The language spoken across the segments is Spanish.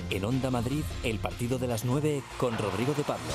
En Onda Madrid, el partido de las 9 con Rodrigo de Pablo.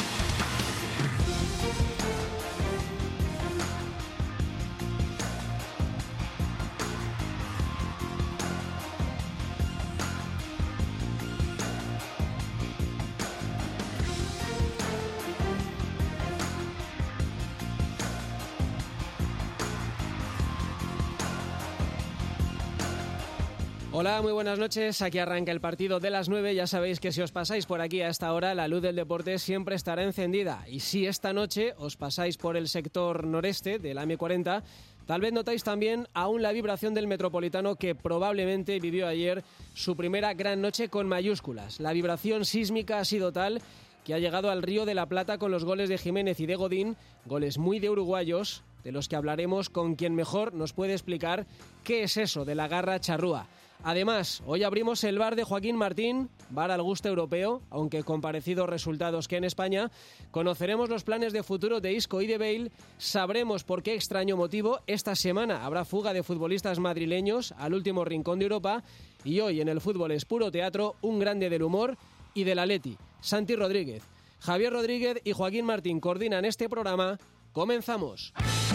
Hola, muy buenas noches. Aquí arranca el partido de las 9. Ya sabéis que si os pasáis por aquí a esta hora, la luz del deporte siempre estará encendida. Y si esta noche os pasáis por el sector noreste de la M40, tal vez notáis también aún la vibración del Metropolitano, que probablemente vivió ayer su primera gran noche con mayúsculas. La vibración sísmica ha sido tal que ha llegado al Río de la Plata con los goles de Jiménez y de Godín, goles muy de uruguayos, de los que hablaremos con quien mejor nos puede explicar qué es eso de la garra charrúa. Además, hoy abrimos el bar de Joaquín Martín, bar al gusto europeo, aunque con parecidos resultados que en España. Conoceremos los planes de futuro de Isco y de Bale, sabremos por qué extraño motivo esta semana habrá fuga de futbolistas madrileños al último rincón de Europa, y hoy en el fútbol es puro teatro, un grande del humor y del Atleti, Santi Rodríguez. Javier Rodríguez y Joaquín Martín coordinan este programa. ¡Comenzamos!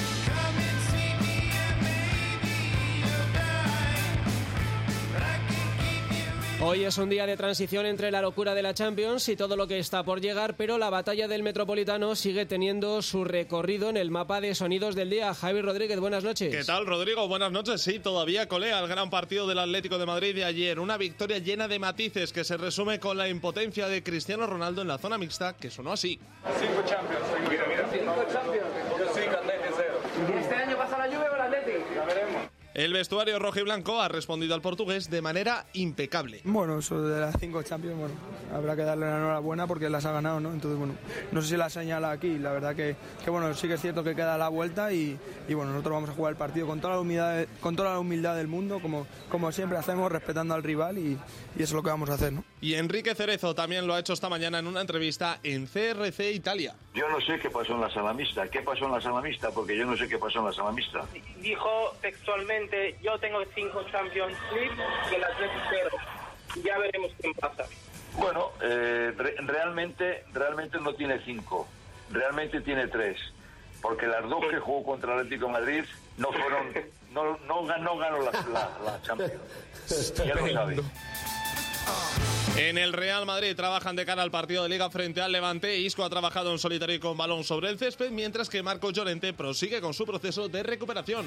Hoy es un día de transición entre la locura de la Champions y todo lo que está por llegar, pero la batalla del Metropolitano sigue teniendo su recorrido en el mapa de sonidos del día. Javier Rodríguez, buenas noches. ¿Qué tal, Rodrigo? Buenas noches. Sí, todavía colea el gran partido del Atlético de Madrid de ayer. Una victoria llena de matices que se resume con la impotencia de Cristiano Ronaldo en la zona mixta, que sonó así. 5 Champions. Mira. 5 Champions. Yo sí, Atleti 0. ¿Y este año pasa la Juve o el Atleti? Ya veremos. El vestuario rojiblanco ha respondido al portugués de manera impecable. Bueno, eso de las 5 Champions, bueno, habrá que darle la enhorabuena porque las ha ganado, ¿no? Entonces, bueno, no sé si la señala aquí, la verdad que bueno, sí que es cierto que queda la vuelta y bueno, nosotros vamos a jugar el partido con toda la humildad del mundo, como siempre hacemos, respetando al rival y eso es lo que vamos a hacer, ¿no? Y Enrique Cerezo también lo ha hecho esta mañana en una entrevista en CRC Italia. Yo no sé qué pasó en la sala mixta. ¿Qué pasó en la sala mixta? Porque yo no sé qué pasó en la sala mixta. Dijo textualmente, yo tengo 5 Champions League y el Atleti 0. Ya veremos quién pasa. Bueno, realmente no tiene 5. Realmente tiene 3. Porque las 2 que jugó contra el Atlético de Madrid no ganó la Champions. Ya lo saben. En el Real Madrid trabajan de cara al partido de Liga frente al Levante. Isco ha trabajado en solitario con balón sobre el césped, mientras que Marco Llorente prosigue con su proceso de recuperación.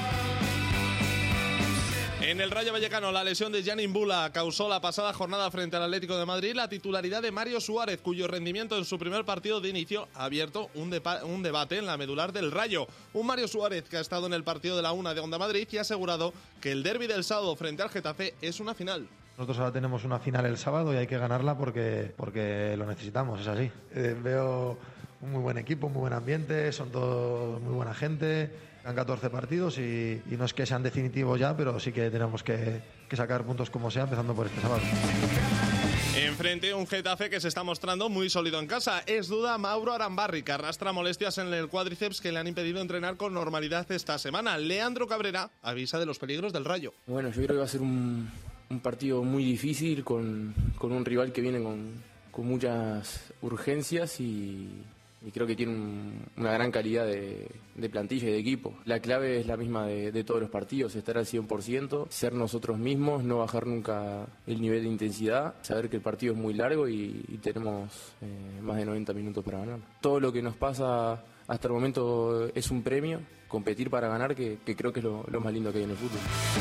En el Rayo Vallecano, la lesión de Gianni Mbula causó la pasada jornada frente al Atlético de Madrid la titularidad de Mario Suárez, cuyo rendimiento en su primer partido de inicio ha abierto un debate en la medular del Rayo. Un Mario Suárez que ha estado en el partido de la 1 de Onda Madrid y ha asegurado que el derbi del sábado frente al Getafe es una final. Nosotros ahora tenemos una final el sábado y hay que ganarla porque lo necesitamos, es así. Veo un muy buen equipo, un muy buen ambiente, son todos muy buena gente. Han 14 partidos y no es que sean definitivos ya, pero sí que tenemos que sacar puntos como sea, empezando por este sábado. Enfrente un Getafe que se está mostrando muy sólido en casa. Es duda Mauro Arambarri, que arrastra molestias en el cuádriceps que le han impedido entrenar con normalidad esta semana. Leandro Cabrera avisa de los peligros del Rayo. Bueno, yo creo que va a ser un partido muy difícil con un rival que viene con muchas urgencias y creo que tiene una gran calidad de plantilla y de equipo. La clave es la misma de todos los partidos, estar al 100%, ser nosotros mismos, no bajar nunca el nivel de intensidad, saber que el partido es muy largo y tenemos más de 90 minutos para ganar. Todo lo que nos pasa hasta el momento es un premio, competir para ganar, que creo que es lo más lindo que hay en el fútbol.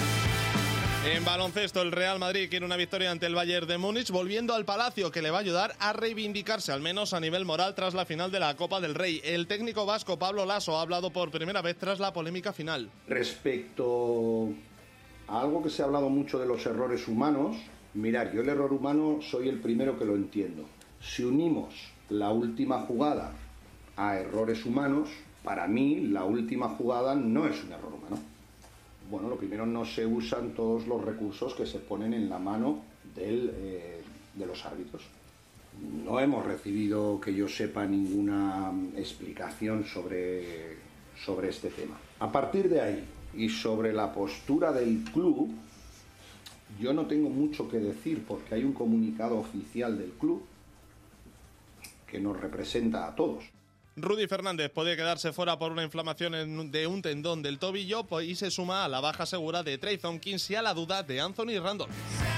En baloncesto, el Real Madrid quiere una victoria ante el Bayern de Múnich, volviendo al Palacio, que le va a ayudar a reivindicarse, al menos a nivel moral, tras la final de la Copa del Rey. El técnico vasco Pablo Laso ha hablado por primera vez tras la polémica final. Respecto a algo que se ha hablado mucho de los errores humanos, mirad, yo el error humano soy el primero que lo entiendo. Si unimos la última jugada a errores humanos, para mí la última jugada no es un error humano. Bueno, lo primero, no se usan todos los recursos que se ponen en la mano de los árbitros. No hemos recibido, que yo sepa, ninguna explicación sobre este tema. A partir de ahí y sobre la postura del club, Yo no tengo mucho que decir porque hay un comunicado oficial del club que nos representa a todos. Rudy Fernández puede quedarse fuera por una inflamación de un tendón del tobillo y se suma a la baja segura de Trey Tompkins y a la duda de Anthony Randolph.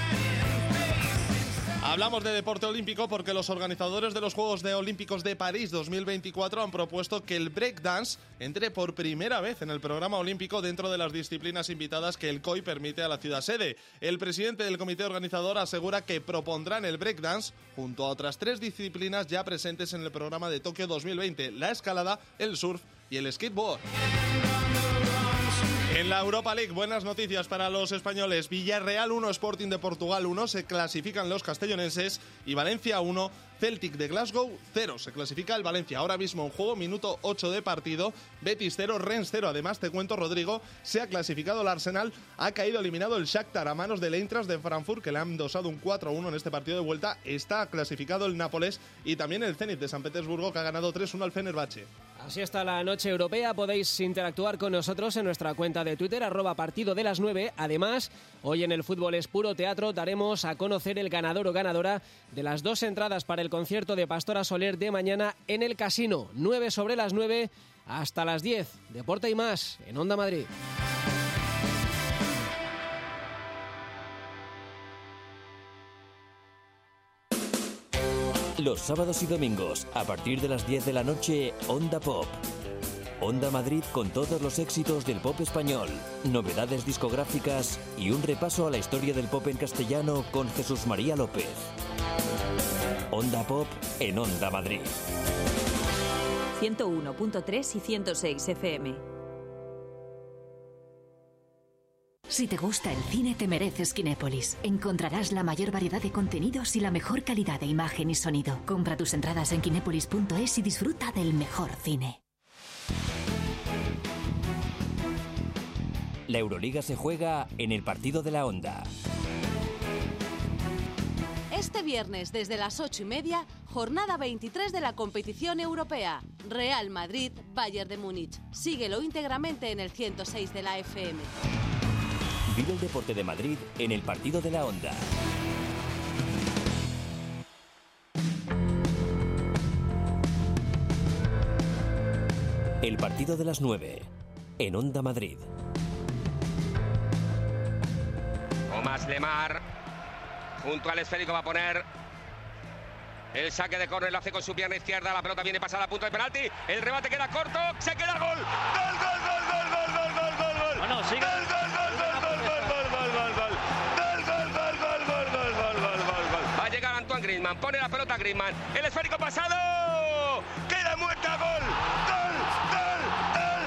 Hablamos de deporte olímpico porque los organizadores de los Juegos Olímpicos de París 2024 han propuesto que el breakdance entre por primera vez en el programa olímpico dentro de las disciplinas invitadas que el COI permite a la ciudad sede. El presidente del comité organizador asegura que propondrán el breakdance junto a otras 3 disciplinas ya presentes en el programa de Tokio 2020, la escalada, el surf y el skateboard. En la Europa League, buenas noticias para los españoles. Villarreal 1, Sporting de Portugal 1, se clasifican los castellonenses, y Valencia 1, Celtic de Glasgow 0. Se clasifica el Valencia. Ahora mismo en juego, minuto 8 de partido, Betis 0, Rennes 0. Además, te cuento, Rodrigo, se ha clasificado el Arsenal, ha caído eliminado el Shakhtar a manos del Eintracht de Frankfurt, que le han dosado un 4-1 en este partido de vuelta. Está clasificado el Nápoles y también el Zenit de San Petersburgo, que ha ganado 3-1 al Fenerbahce. Así está la noche europea. Podéis interactuar con nosotros en nuestra cuenta de Twitter, @partido de las 9. Además, hoy en el Fútbol es Puro Teatro daremos a conocer el ganador o ganadora de las 2 entradas para el concierto de Pastora Soler de mañana en el Casino. 9 sobre las 9 hasta las 10. Deporte y más en Onda Madrid. Los sábados y domingos, a partir de las 10 de la noche, Onda Pop. Onda Madrid con todos los éxitos del pop español, novedades discográficas y un repaso a la historia del pop en castellano con Jesús María López. Onda Pop en Onda Madrid. 101.3 y 106 FM. Si te gusta el cine, te mereces Kinépolis. Encontrarás la mayor variedad de contenidos y la mejor calidad de imagen y sonido. Compra tus entradas en kinépolis.es y disfruta del mejor cine. La Euroliga se juega en el partido de la Onda. Este viernes, desde las 8:30, jornada 23 de la competición europea. Real Madrid, Bayern de Múnich. Síguelo íntegramente en el 106 de la FM. Vive el deporte de Madrid en el partido de la Onda. El partido de las 9 en Onda Madrid. Tomás Lemar junto al esférico va a poner el saque de córner, lo hace con su pierna izquierda, la pelota viene pasada a punto de penalti, el rebate queda corto, se queda el gol. ¡Gol, gol, gol, gol, gol, gol, gol, gol, gol! Bueno, sigue. ¡Gol, gol, gol, gol, gol, gol, gol, gol, gol, gol! ¡Gol, gol, gol, gol, gol, gol, gol, gol, gol, gol! Va a llegar Antoine Griezmann, pone la pelota a Griezmann, el esférico pasado, queda muerta, gol, gol, gol, gol,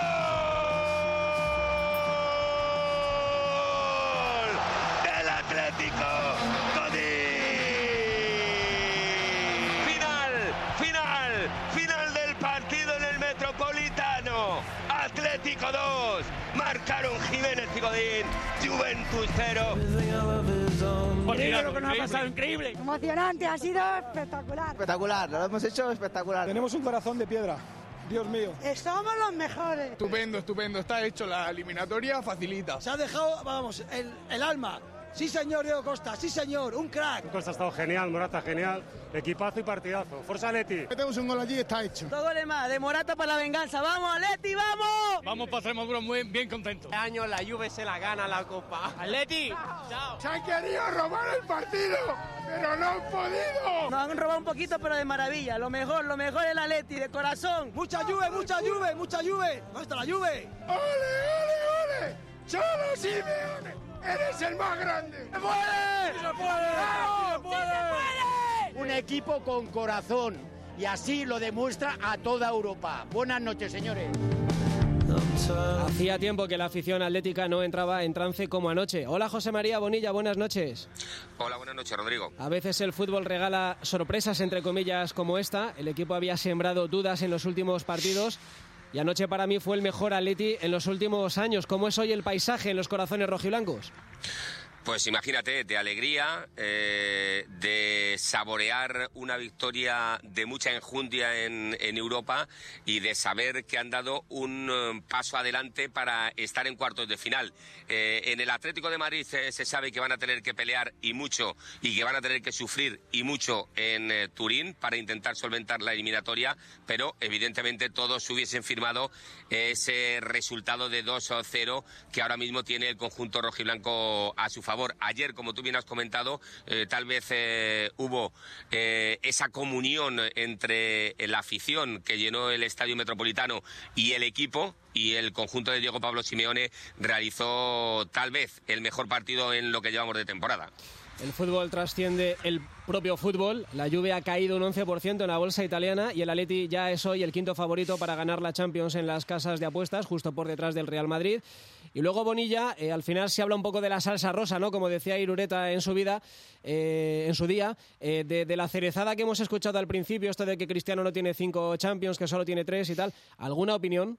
gol del Atlético Madrid. Final del partido en el Metropolitano. Atlético 2, marcaron Jiménez y Godín, Juventus 0. Increíble lo que nos ha pasado, increíble. Emocionante, ha sido espectacular. Espectacular, lo hemos hecho espectacular. Tenemos un corazón de piedra, Dios mío. Somos los mejores. Estupendo, estupendo, está hecho, la eliminatoria facilita. Se ha dejado, vamos, el alma. Sí, señor, Diego Costa, sí, señor, un crack. Costa ha estado genial, Morata genial, equipazo y partidazo. Forza Leti. Metemos un gol allí y está hecho. Dos goles más, de Morata para la venganza. ¡Vamos, Leti, vamos! Vamos para Extremadura muy bien contentos. Este año la Juve se la gana la Copa. ¡Atleti! ¡Chao! Se han querido robar el partido, pero no han podido. Nos han robado un poquito, pero de maravilla. Lo mejor es el Atleti, de corazón. ¡Mucha Juve, mucha Juve, mucha Juve! ¿Dónde está la Juve? ¡Ole, ole, ole! ¡Cholo Simeone! ¡Eres el más grande! ¡Se puede! ¡Se puede! ¡Claro! ¡Se puede! Un equipo con corazón y así lo demuestra a toda Europa. Buenas noches, señores. Hacía tiempo que la afición atlética no entraba en trance como anoche. Hola, José María Bonilla, buenas noches. Hola, buenas noches, Rodrigo. A veces el fútbol regala sorpresas, entre comillas, como esta. El equipo había sembrado dudas en los últimos partidos y anoche para mí fue el mejor Atleti en los últimos años. ¿Cómo es hoy el paisaje en los corazones rojiblancos? Pues imagínate, de alegría, de saborear una victoria de mucha enjundia en Europa y de saber que han dado un paso adelante para estar en cuartos de final. En el Atlético de Madrid se sabe que van a tener que pelear y mucho, y que van a tener que sufrir y mucho en Turín para intentar solventar la eliminatoria, pero evidentemente todos hubiesen firmado ese resultado de 2-0 que ahora mismo tiene el conjunto rojiblanco a su favor. Ayer, como tú bien has comentado, tal vez hubo esa comunión entre la afición que llenó el Estadio Metropolitano y el equipo, y el conjunto de Diego Pablo Simeone realizó tal vez el mejor partido en lo que llevamos de temporada. El fútbol trasciende el propio fútbol. La Juve ha caído un 11% en la bolsa italiana y el Atleti ya es hoy el quinto favorito para ganar la Champions en las casas de apuestas, justo por detrás del Real Madrid. Y luego Bonilla, al final se habla un poco de la salsa rosa, ¿no? Como decía Irureta en su día, de la cerezada que hemos escuchado al principio, esto de que Cristiano no tiene 5 Champions, que solo tiene 3 y tal. ¿Alguna opinión?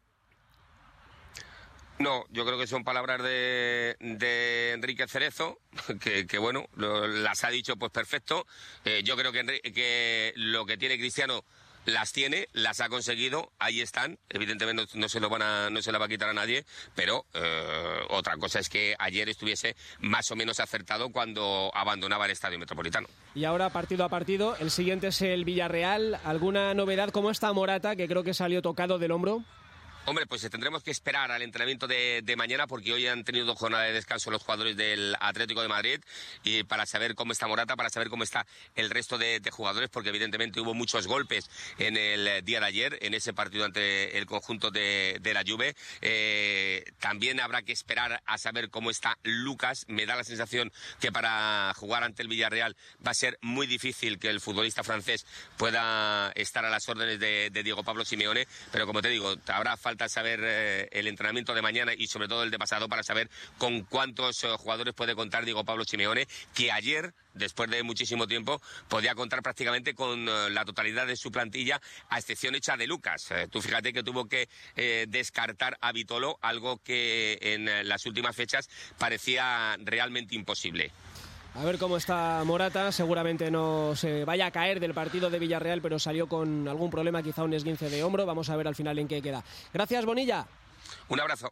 No, yo creo que son palabras de Enrique Cerezo, que bueno, las ha dicho pues perfecto. Yo creo que lo que tiene Cristiano las tiene, las ha conseguido, ahí están. Evidentemente no se la va a quitar a nadie, pero otra cosa es que ayer estuviese más o menos acertado cuando abandonaba el Estadio Metropolitano. Y ahora, partido a partido, el siguiente es el Villarreal. ¿Alguna novedad? ¿Cómo está Morata, que creo que salió tocado del hombro? Hombre, pues tendremos que esperar al entrenamiento de mañana, porque hoy han tenido 2 jornadas de descanso los jugadores del Atlético de Madrid, y para saber cómo está Morata, para saber cómo está el resto de jugadores, porque evidentemente hubo muchos golpes en el día de ayer, en ese partido ante el conjunto de la Juve. También habrá que esperar a saber cómo está Lucas. Me da la sensación que para jugar ante el Villarreal va a ser muy difícil que el futbolista francés pueda estar a las órdenes de Diego Pablo Simeone, pero como te digo, habrá falta saber el entrenamiento de mañana y sobre todo el de pasado para saber con cuántos jugadores puede contar Diego Pablo Simeone, que ayer, después de muchísimo tiempo, podía contar prácticamente con la totalidad de su plantilla, a excepción hecha de Lucas. Tú fíjate que tuvo que descartar a Vitolo, algo que en las últimas fechas parecía realmente imposible. A ver cómo está Morata. Seguramente no se vaya a caer del partido de Villarreal, pero salió con algún problema, quizá un esguince de hombro. Vamos a ver al final en qué queda. Gracias, Bonilla. Un abrazo.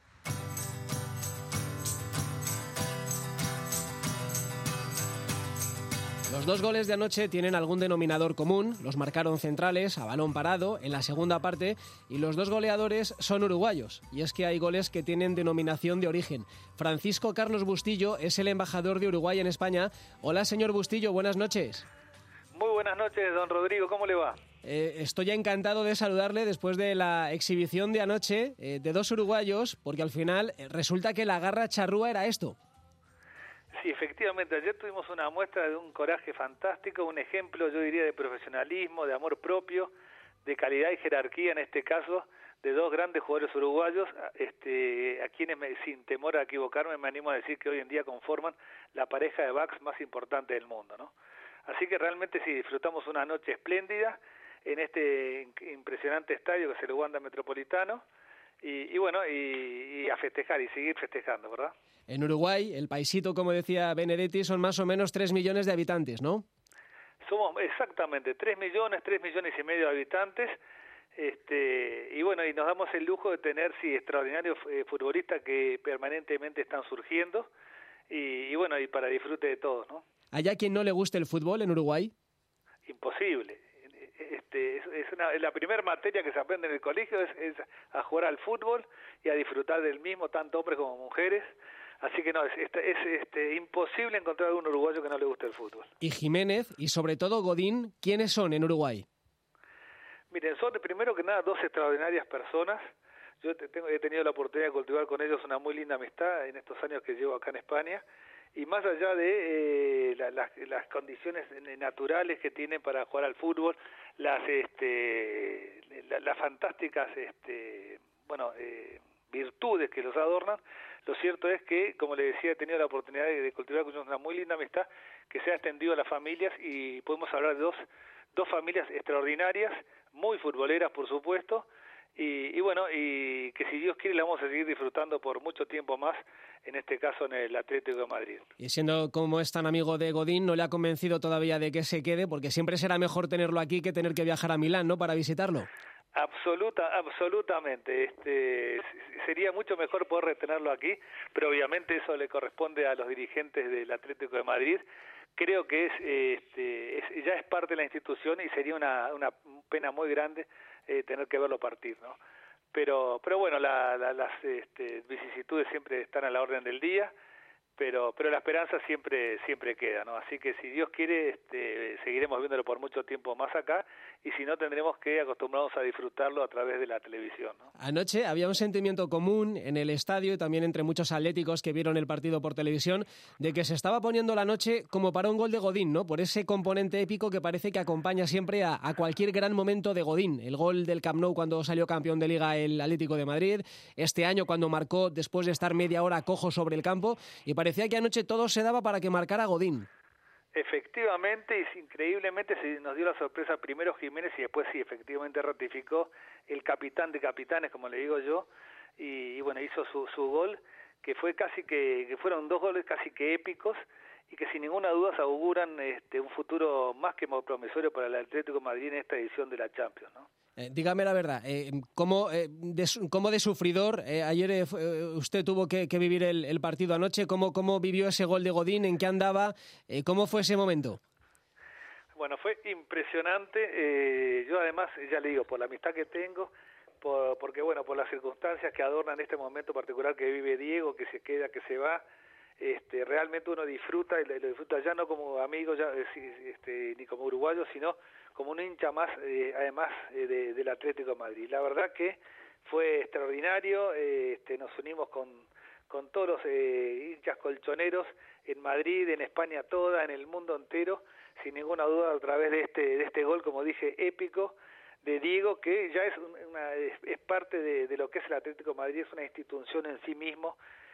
Los 2 goles de anoche tienen algún denominador común. Los marcaron centrales a balón parado en la segunda parte, y los 2 goleadores son uruguayos. Y es que hay goles que tienen denominación de origen. Francisco Carlos Bustillo es el embajador de Uruguay en España. Hola, señor Bustillo, buenas noches. Muy buenas noches, don Rodrigo, ¿cómo le va? Estoy encantado de saludarle después de la exhibición de anoche de 2 uruguayos, porque al final resulta que la garra charrúa era esto. Sí, efectivamente, ayer tuvimos una muestra de un coraje fantástico, un ejemplo, yo diría, de profesionalismo, de amor propio, de calidad y jerarquía, en este caso, de 2 grandes jugadores uruguayos, a quienes, sin temor a equivocarme, me animo a decir que hoy en día conforman la pareja de backs más importante del mundo, ¿no? Así que realmente sí, disfrutamos una noche espléndida en este impresionante estadio que es el Wanda Metropolitano, y bueno, y a festejar y seguir festejando, ¿verdad? En Uruguay, el paisito, como decía Benedetti, son más o menos 3 millones de habitantes, ¿no? Somos exactamente 3 millones y medio de habitantes, y bueno, y nos damos el lujo de tener, sí, extraordinarios futbolistas que permanentemente están surgiendo, y bueno, y para disfrute de todos, ¿no? ¿Hay a quien no le guste el fútbol en Uruguay? Imposible. Es la primera materia que se aprende en el colegio, es a jugar al fútbol y a disfrutar del mismo, tanto hombres como mujeres. Así que no, es imposible encontrar a un uruguayo que no le guste el fútbol. Y Jiménez, y sobre todo Godín, ¿quiénes son en Uruguay? Miren, son primero que nada 2 extraordinarias personas. Yo he tenido la oportunidad de cultivar con ellos una muy linda amistad en estos años que llevo acá en España. Y más allá de las condiciones naturales que tienen para jugar al fútbol, las fantásticas virtudes que los adornan, lo cierto es que, como le decía, he tenido la oportunidad de cultivar con ellos una muy linda amistad que se ha extendido a las familias, y podemos hablar de dos familias extraordinarias, muy futboleras, por supuesto, y bueno, y que si Dios quiere la vamos a seguir disfrutando por mucho tiempo más, en este caso en el Atlético de Madrid. Y siendo como es tan amigo de Godín, ¿no le ha convencido todavía de que se quede? Porque siempre será mejor tenerlo aquí que tener que viajar a Milán, ¿no?, para visitarlo. Absolutamente. Sería mucho mejor poder retenerlo aquí, pero obviamente eso le corresponde a los dirigentes del Atlético de Madrid. Creo que ya es parte de la institución y sería una pena muy grande tener que verlo partir, ¿no? Pero bueno, las vicisitudes siempre están a la orden del día, pero la esperanza siempre queda, ¿no? Así que si Dios quiere, seguiremos viéndolo por mucho tiempo más acá, y si no, tendremos que acostumbrarnos a disfrutarlo a través de la televisión, ¿no? Anoche había un sentimiento común en el estadio y también entre muchos atléticos que vieron el partido por televisión, de que se estaba poniendo la noche como para un gol de Godín, ¿no? Por ese componente épico que parece que acompaña siempre a cualquier gran momento de Godín. El gol del Camp Nou cuando salió campeón de Liga el Atlético de Madrid, este año cuando marcó después de estar media hora cojo sobre el campo, y parecía que anoche todo se daba para que marcara Godín. Efectivamente, y increíblemente se nos dio la sorpresa primero Jiménez y después sí, efectivamente ratificó el capitán de capitanes, como le digo yo, y bueno, hizo su gol, que fue que fueron dos goles casi que épicos, y que sin ninguna duda se auguran un futuro más que promisorio para el Atlético de Madrid en esta edición de la Champions, ¿no? Dígame la verdad, ¿cómo de sufridor ayer usted tuvo que vivir el partido anoche? ¿Cómo vivió ese gol de Godín? ¿En qué andaba? ¿Cómo fue ese momento? Bueno, fue impresionante. Yo además, ya le digo, por la amistad que tengo, porque bueno, por las circunstancias que adornan este momento particular que vive Diego, que se queda, que se va, realmente uno disfruta, y lo disfruta ya no como amigo ni como uruguayo, sino como un hincha más, además del Atlético de Madrid. La verdad que fue extraordinario. Nos unimos con todos los hinchas colchoneros en Madrid, en España toda, en el mundo entero, sin ninguna duda, a través de este gol, como dije, épico de Diego, que ya es parte de lo que es el Atlético de Madrid, es una institución en sí mismo.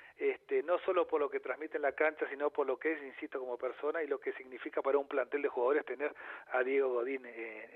No solo por lo que transmite en la cancha, sino por lo que es, insisto, como persona, y lo que significa para un plantel de jugadores tener a Diego Godín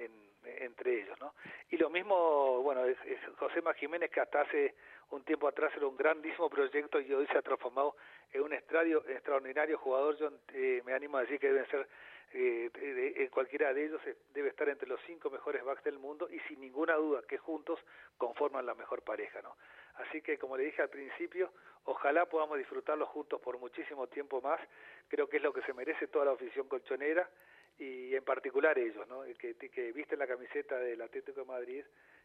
entre ellos, ¿no? Y lo mismo, bueno, es Josema Jiménez, que hasta hace un tiempo atrás era un grandísimo proyecto y hoy se ha transformado en un extraordinario jugador. Yo me animo a decir que deben ser, cualquiera de ellos debe estar entre los 5 mejores backs del mundo, y sin ninguna duda que juntos conforman la mejor pareja, ¿no? Así que, como le dije al principio, ojalá podamos disfrutarlos juntos por muchísimo tiempo más. Creo que es lo que se merece toda la afición colchonera, y en particular ellos, ¿no? Que visten la camiseta del Atlético de Madrid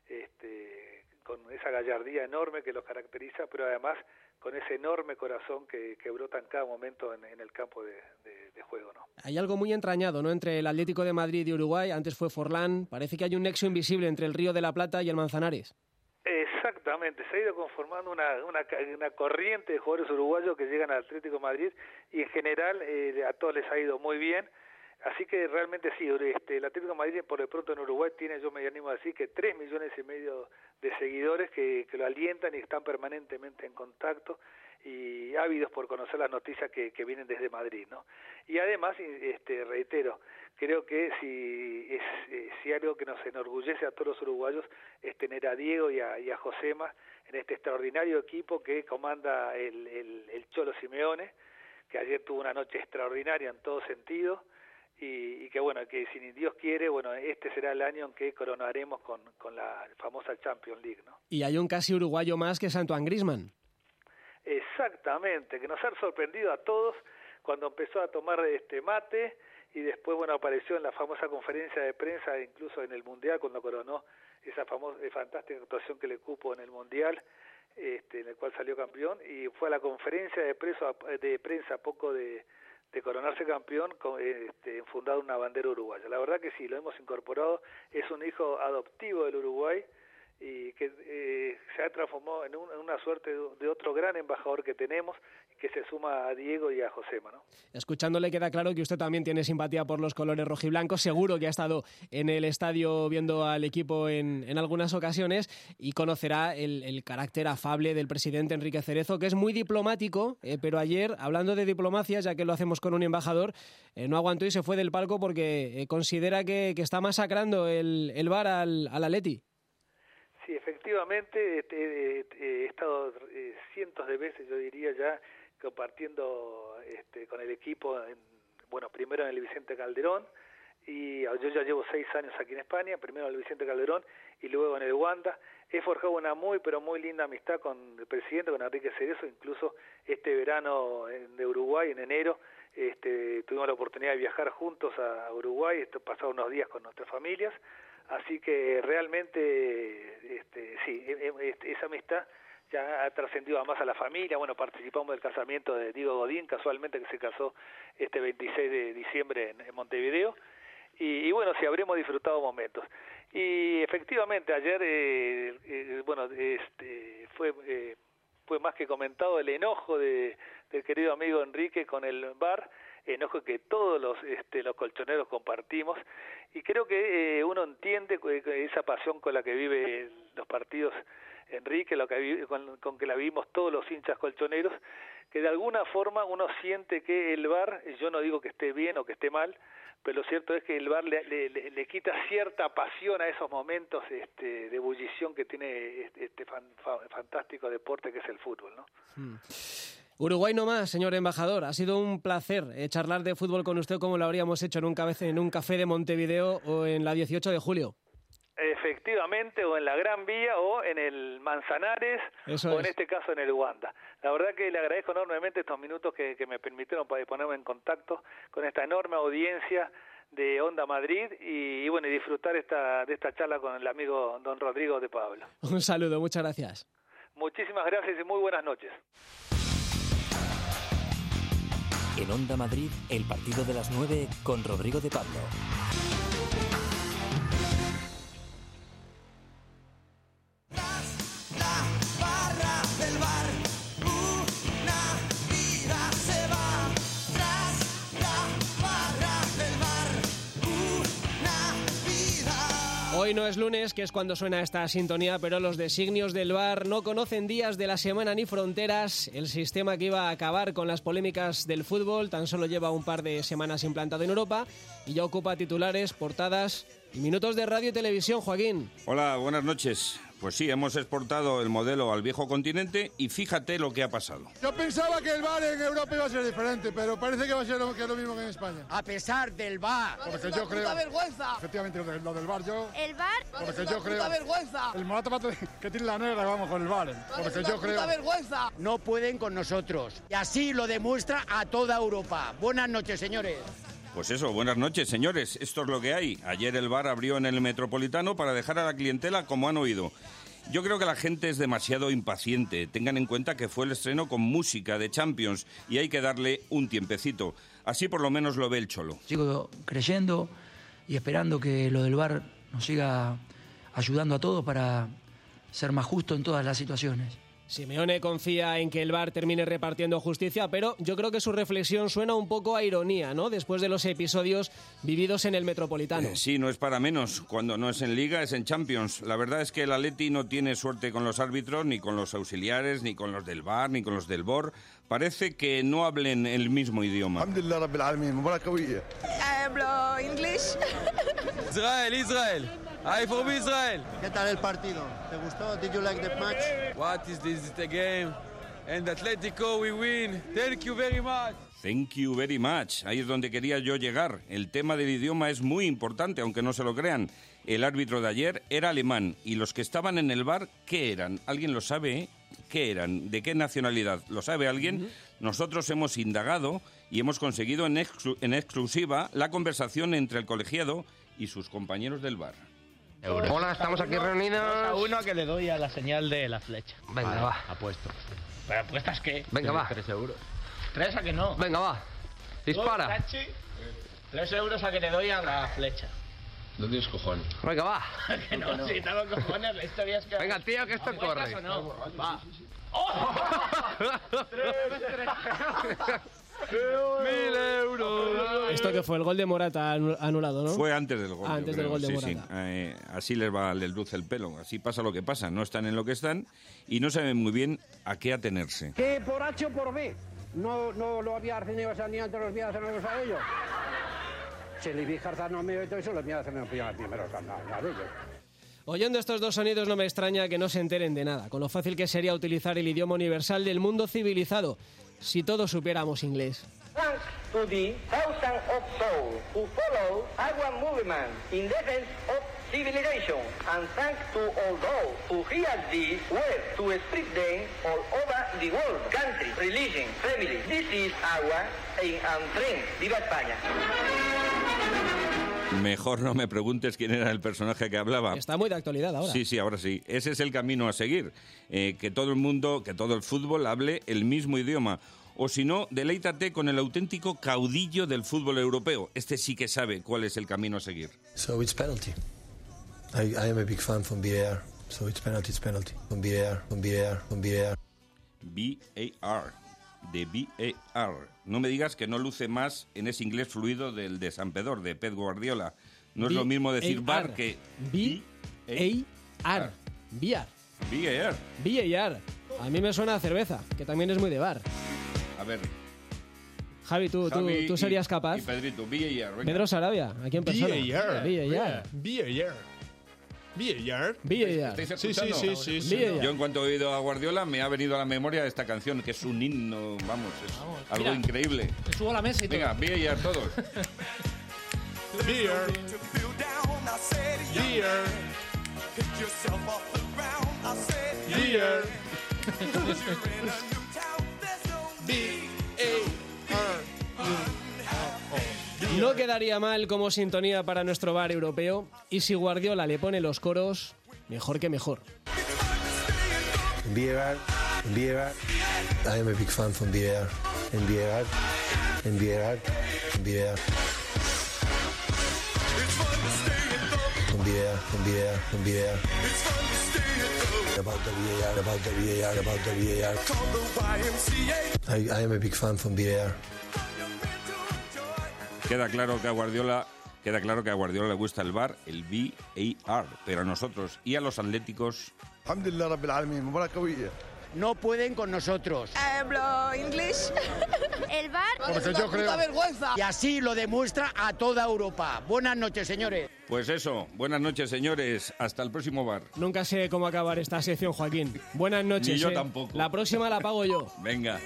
con esa gallardía enorme que los caracteriza, pero además con ese enorme corazón que brota en cada momento en el campo de juego, ¿no? Hay algo muy entrañado, ¿no?, entre el Atlético de Madrid y Uruguay. Antes fue Forlán. Parece que hay un nexo invisible entre el Río de la Plata y el Manzanares. Exactamente, se ha ido conformando una corriente de jugadores uruguayos que llegan al Atlético de Madrid, y en general a todos les ha ido muy bien. Así que realmente sí, el Atlético de Madrid por el pronto en Uruguay tiene, yo me animo a decir, que 3,5 millones de seguidores que lo alientan y están permanentemente en contacto y ávidos por conocer las noticias que vienen desde Madrid, ¿no? Y además, reitero, creo que si algo que nos enorgullece a todos los uruguayos es tener a Diego y a Josema en este extraordinario equipo que comanda el Cholo Simeone, que ayer tuvo una noche extraordinaria en todo sentido, y que bueno, que si Dios quiere, bueno, este será el año en que coronaremos con la famosa Champions League, ¿no? Y hay un casi uruguayo más, que es Antoine Griezmann. Exactamente, que nos ha sorprendido a todos cuando empezó a tomar mate, y después, bueno, apareció en la famosa conferencia de prensa, incluso en el Mundial, cuando coronó esa fantástica actuación que le cupo en el Mundial, en el cual salió campeón, y fue a la conferencia de prensa poco de coronarse campeón, fundado una bandera uruguaya. La verdad que sí, lo hemos incorporado, es un hijo adoptivo del Uruguay, y que se ha transformado en una suerte de otro gran embajador que tenemos, que se suma a Diego y a Josema, ¿no? Escuchándole queda claro que usted también tiene simpatía por los colores rojiblancos. Seguro que ha estado en el estadio viendo al equipo en algunas ocasiones, y conocerá el carácter afable del presidente Enrique Cerezo, que es muy diplomático, pero ayer, hablando de diplomacia, ya que lo hacemos con un embajador, no aguantó y se fue del palco porque considera que está masacrando el VAR al Atleti. Sí, efectivamente. efectivamente he estado cientos de veces, yo diría ya, compartiendo con el equipo, primero en el Vicente Calderón, y yo ya llevo 6 años aquí en España, primero en el Vicente Calderón y luego en el Wanda. He forjado una muy linda amistad con el presidente, con Enrique Cerezo. Incluso este verano de Uruguay, en enero, tuvimos la oportunidad de viajar juntos a Uruguay, pasar unos días con nuestras familias. Así que realmente, esa amistad ya ha trascendido además a la familia. Bueno, participamos del casamiento de Diego Godín, casualmente, que se casó este 26 de diciembre en Montevideo. Y bueno, sí, habremos disfrutado momentos. Y efectivamente ayer, fue más que comentado el enojo del querido amigo Enrique con el VAR, enojo que todos los colchoneros compartimos, y creo que uno entiende esa pasión con la que vive los partidos Enrique, con que la vivimos todos los hinchas colchoneros, que de alguna forma uno siente que el VAR, yo no digo que esté bien o que esté mal, pero lo cierto es que el VAR le quita cierta pasión a esos momentos de ebullición que tiene este fantástico deporte que es el fútbol, ¿no? Uruguay no más, señor embajador. Ha sido un placer charlar de fútbol con usted como lo habríamos hecho en un café de Montevideo o en la 18 de julio. Efectivamente, o en la Gran Vía o en el Manzanares, en este caso en el Wanda. La verdad que le agradezco enormemente estos minutos que me permitieron para ponerme en contacto con esta enorme audiencia de Onda Madrid y disfrutar de esta charla con el amigo don Rodrigo de Pablo. Un saludo, muchas gracias. Muchísimas gracias y muy buenas noches. En Onda Madrid, el partido de las 9 con Rodrigo de Pablo. Hoy no es lunes, que es cuando suena esta sintonía, pero los designios del VAR no conocen días de la semana ni fronteras. El sistema que iba a acabar con las polémicas del fútbol tan solo lleva un par de semanas implantado en Europa y ya ocupa titulares, portadas y minutos de radio y televisión. Joaquín. Hola, buenas noches. Pues sí, hemos exportado el modelo al viejo continente y fíjate lo que ha pasado. Yo pensaba que el VAR en Europa iba a ser diferente, pero parece que va a ser lo mismo que en España. A pesar del VAR. Porque yo creo... ¡Puta vergüenza! Efectivamente, lo del VAR yo... ¿El VAR? Porque yo creo... ¡Puta vergüenza! El Morata que tiene la negra, vamos, con el VAR. Porque yo creo... ¡Puta vergüenza! No pueden con nosotros. Y así lo demuestra a toda Europa. Buenas noches, señores. Pues eso, buenas noches, señores. Esto es lo que hay. Ayer el VAR abrió en el Metropolitano para dejar a la clientela como han oído. Yo creo que la gente es demasiado impaciente. Tengan en cuenta que fue el estreno con música de Champions y hay que darle un tiempecito. Así por lo menos lo ve el Cholo. Sigo creyendo y esperando que lo del VAR nos siga ayudando a todos para ser más justo en todas las situaciones. Simeone confía en que el VAR termine repartiendo justicia, pero yo creo que su reflexión suena un poco a ironía, ¿no? Después de los episodios vividos en el Metropolitano. Sí, no es para menos. Cuando no es en Liga, es en Champions. La verdad es que el Atleti no tiene suerte con los árbitros, ni con los auxiliares, ni con los del VAR, ni con los del BOR. Parece que no hablen el mismo idioma. Hablo inglés. Israel. Hi from Israel. ¿Qué tal el partido? ¿Te gustó? Did you like the match? What is this the game? And Atletico we win. Thank you very much. Thank you very much. Ahí es donde quería yo llegar. El tema del idioma es muy importante, aunque no se lo crean. El árbitro de ayer era alemán y los que estaban en el VAR, ¿qué eran? ¿Alguien lo sabe? ¿Qué eran? ¿De qué nacionalidad? ¿Lo sabe alguien? Nosotros hemos indagado y hemos conseguido en exclusiva la conversación entre el colegiado y sus compañeros del VAR. Hola, estamos aquí reunidos. 2-1 que le doy a la señal de la flecha. Venga, vale, va. Apuesto. ¿Pero apuestas qué? Venga, va. 3 euros. ¿3 a que no? Venga, va. Dispara. 3 euros a que le doy a la flecha. No tienes cojones. Venga, va. Que no, si tengo cojones, la historia es que... Venga, tío, que esto corre. ¿O no? Va. ¡Oh! 1.000 euros. Esto que fue el gol de Morata anulado, ¿no? Fue antes del gol. Antes del gol de Morata. Sí. Así les va, les luce el pelo. Así pasa lo que pasa. No están en lo que están y no saben muy bien a qué atenerse. Que por H o por B no lo había arcenido ni antes los días hacernos a ellos. Se le vi jartar no me y todo eso, los míos hacernos primero. Oyendo estos dos sonidos no me extraña que no se enteren de nada, con lo fácil que sería utilizar el idioma universal del mundo civilizado, si todos supiéramos inglés. Thanks to the thousands of souls who follow our movement in defense of civilization, and thanks to all those who hear this word to spread them all over the world, country, religion, family. This is our aim and friend. ¡Viva España! Mejor no me preguntes quién era el personaje que hablaba. Está muy de actualidad ahora. Sí, ahora sí. Ese es el camino a seguir. Que todo el mundo, que todo el fútbol hable el mismo idioma. O si no, deleítate con el auténtico caudillo del fútbol europeo. Este sí que sabe cuál es el camino a seguir. So it's penalty. I am a big fan from VAR. So it's penalty. From VAR. VAR. De VAR. No me digas que no luce más en ese inglés fluido del de San Pedro, de Pep Guardiola. No es lo mismo decir VAR que VAR. VAR. A mí me suena a cerveza, que también es muy de bar. A ver. Javi, tú serías capaz. Y Pedrito, VAR. Venga. Pedro Sarabia, aquí en persona. VAR. ¿Estáis escuchando? Sí. Yo en cuanto he oído a Guardiola me ha venido a la memoria esta canción, que es un himno, vamos, es algo increíble. Me subo a la mesa y todo. Venga, VAR todos. VAR. No quedaría mal como sintonía para nuestro bar europeo, y si Guardiola le pone los coros, mejor que mejor. VAR. I am a big fan from VAR. VAR. About the VAR. I am a big fan from VAR. Queda claro que a Guardiola le gusta el VAR, el VAR, pero a nosotros y a los atléticos... No pueden con nosotros. Hablo inglés. El VAR. Porque yo creo. Vergüenza. Y así lo demuestra a toda Europa. Buenas noches, señores. Pues eso, buenas noches, señores. Hasta el próximo VAR. Nunca sé cómo acabar esta sección, Joaquín. Buenas noches. Ni yo tampoco. La próxima la pago yo. Venga.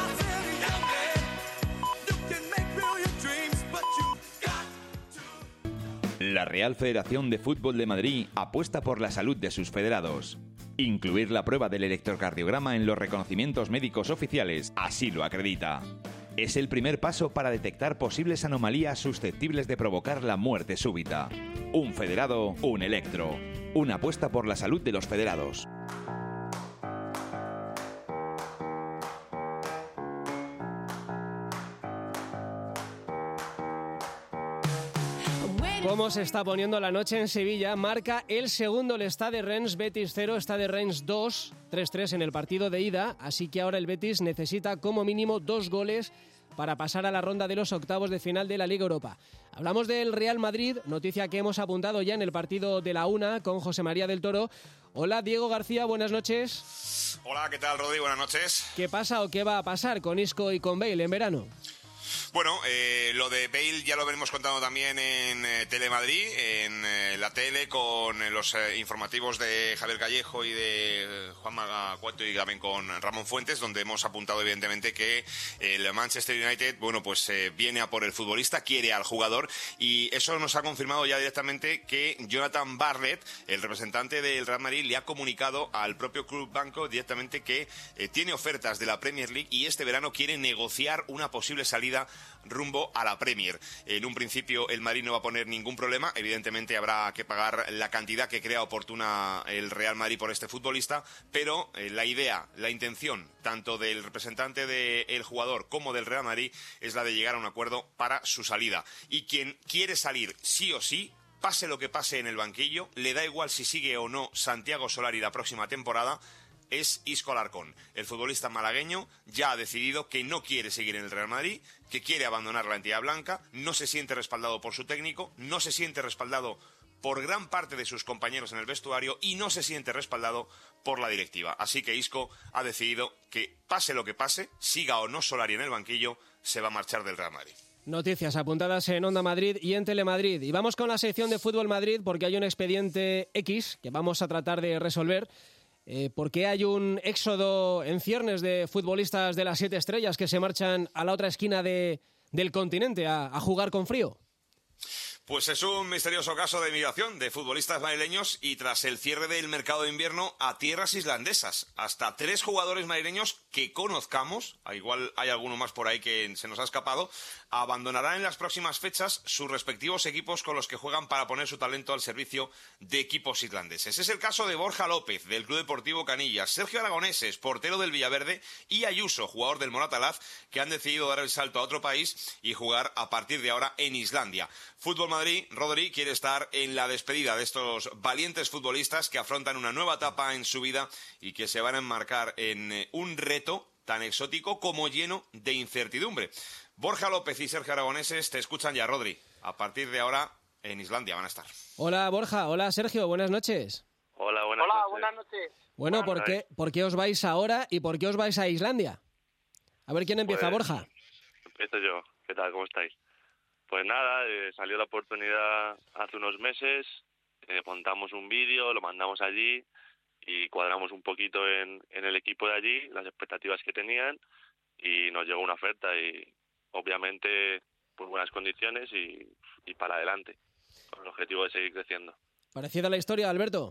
La Real Federación de Fútbol de Madrid apuesta por la salud de sus federados. Incluir la prueba del electrocardiograma en los reconocimientos médicos oficiales así lo acredita. Es el primer paso para detectar posibles anomalías susceptibles de provocar la muerte súbita. Un federado, un electro. Una apuesta por la salud de los federados. ¿Cómo se está poniendo la noche en Sevilla? Marca el segundo el Stade Rennes, Betis 0, Stade Rennes 2, 3-3 en el partido de ida, así que ahora el Betis necesita como mínimo 2 goles para pasar a la ronda de los octavos de final de la Liga Europa. Hablamos del Real Madrid, noticia que hemos apuntado ya en el partido de la una con José María del Toro. Hola, Diego García, buenas noches. Hola, ¿qué tal, Rodri? Buenas noches. ¿Qué pasa o qué va a pasar con Isco y con Bale en verano? Bueno, lo de Bale ya lo venimos contando también en Telemadrid, en la tele, con los informativos de Javier Callejo y de Juanma Cueto y también con Ramón Fuentes, donde hemos apuntado evidentemente que el Manchester United, bueno, pues viene a por el futbolista, quiere al jugador, y eso nos ha confirmado ya directamente que Jonathan Barrett, el representante del Real Madrid, le ha comunicado al propio Club Banco directamente que tiene ofertas de la Premier League y este verano quiere negociar una posible salida rumbo a la Premier. En un principio el Madrid no va a poner ningún problema, evidentemente habrá que pagar la cantidad que crea oportuna el Real Madrid por este futbolista, pero la idea, la intención, tanto del representante del jugador como del Real Madrid, es la de llegar a un acuerdo para su salida. Y quien quiere salir sí o sí, pase lo que pase en el banquillo, le da igual si sigue o no Santiago Solari la próxima temporada, es Isco Alarcón. El futbolista malagueño ya ha decidido que no quiere seguir en el Real Madrid, que quiere abandonar la entidad blanca, no se siente respaldado por su técnico, no se siente respaldado por gran parte de sus compañeros en el vestuario y no se siente respaldado por la directiva. Así que Isco ha decidido que, pase lo que pase, siga o no Solari en el banquillo, se va a marchar del Real Madrid. Noticias apuntadas en Onda Madrid y en Telemadrid. Y vamos con la sección de Fútbol Madrid porque hay un expediente X que vamos a tratar de resolver. Porque hay un éxodo en ciernes de futbolistas de las 7 estrellas que se marchan a la otra esquina del continente a jugar con frío. Pues es un misterioso caso de migración de futbolistas madrileños y tras el cierre del mercado de invierno a tierras islandesas. Hasta 3 jugadores madrileños que conozcamos, igual hay alguno más por ahí que se nos ha escapado, abandonarán en las próximas fechas sus respectivos equipos con los que juegan para poner su talento al servicio de equipos islandeses. Es el caso de Borja López, del Club Deportivo Canillas, Sergio Aragoneses, portero del Villaverde, y Ayuso, jugador del Moratalaz, que han decidido dar el salto a otro país y jugar a partir de ahora en Islandia. Fútbol Madrid, Rodri, quiere estar en la despedida de estos valientes futbolistas que afrontan una nueva etapa en su vida y que se van a enmarcar en un reto tan exótico como lleno de incertidumbre. Borja López y Sergio Aragoneses te escuchan ya, Rodri. A partir de ahora en Islandia van a estar. Hola Borja, hola Sergio, buenas noches. Hola, buenas noches. Bueno, Buenas ¿por qué os vais ahora y por qué os vais a Islandia? A ver quién empieza, Pues, Borja. Empiezo yo. ¿Qué tal? ¿Cómo estáis? Pues nada, salió la oportunidad hace unos meses, montamos un vídeo, lo mandamos allí y cuadramos un poquito en el equipo de allí, las expectativas que tenían, y nos llegó una oferta y obviamente por buenas condiciones y para adelante, con el objetivo de seguir creciendo. Parecida la historia, Alberto.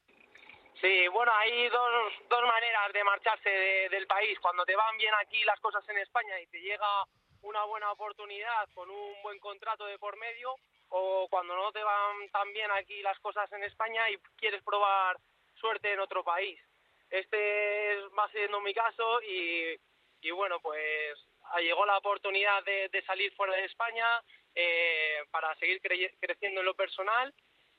Sí, bueno, hay dos maneras de marcharse del país. Cuando te van bien aquí las cosas en España y te llega una buena oportunidad con un buen contrato de por medio, o cuando no te van tan bien aquí las cosas en España y quieres probar suerte en otro país. Este va siendo mi caso y bueno, pues llegó la oportunidad de salir fuera de España para seguir creciendo en lo personal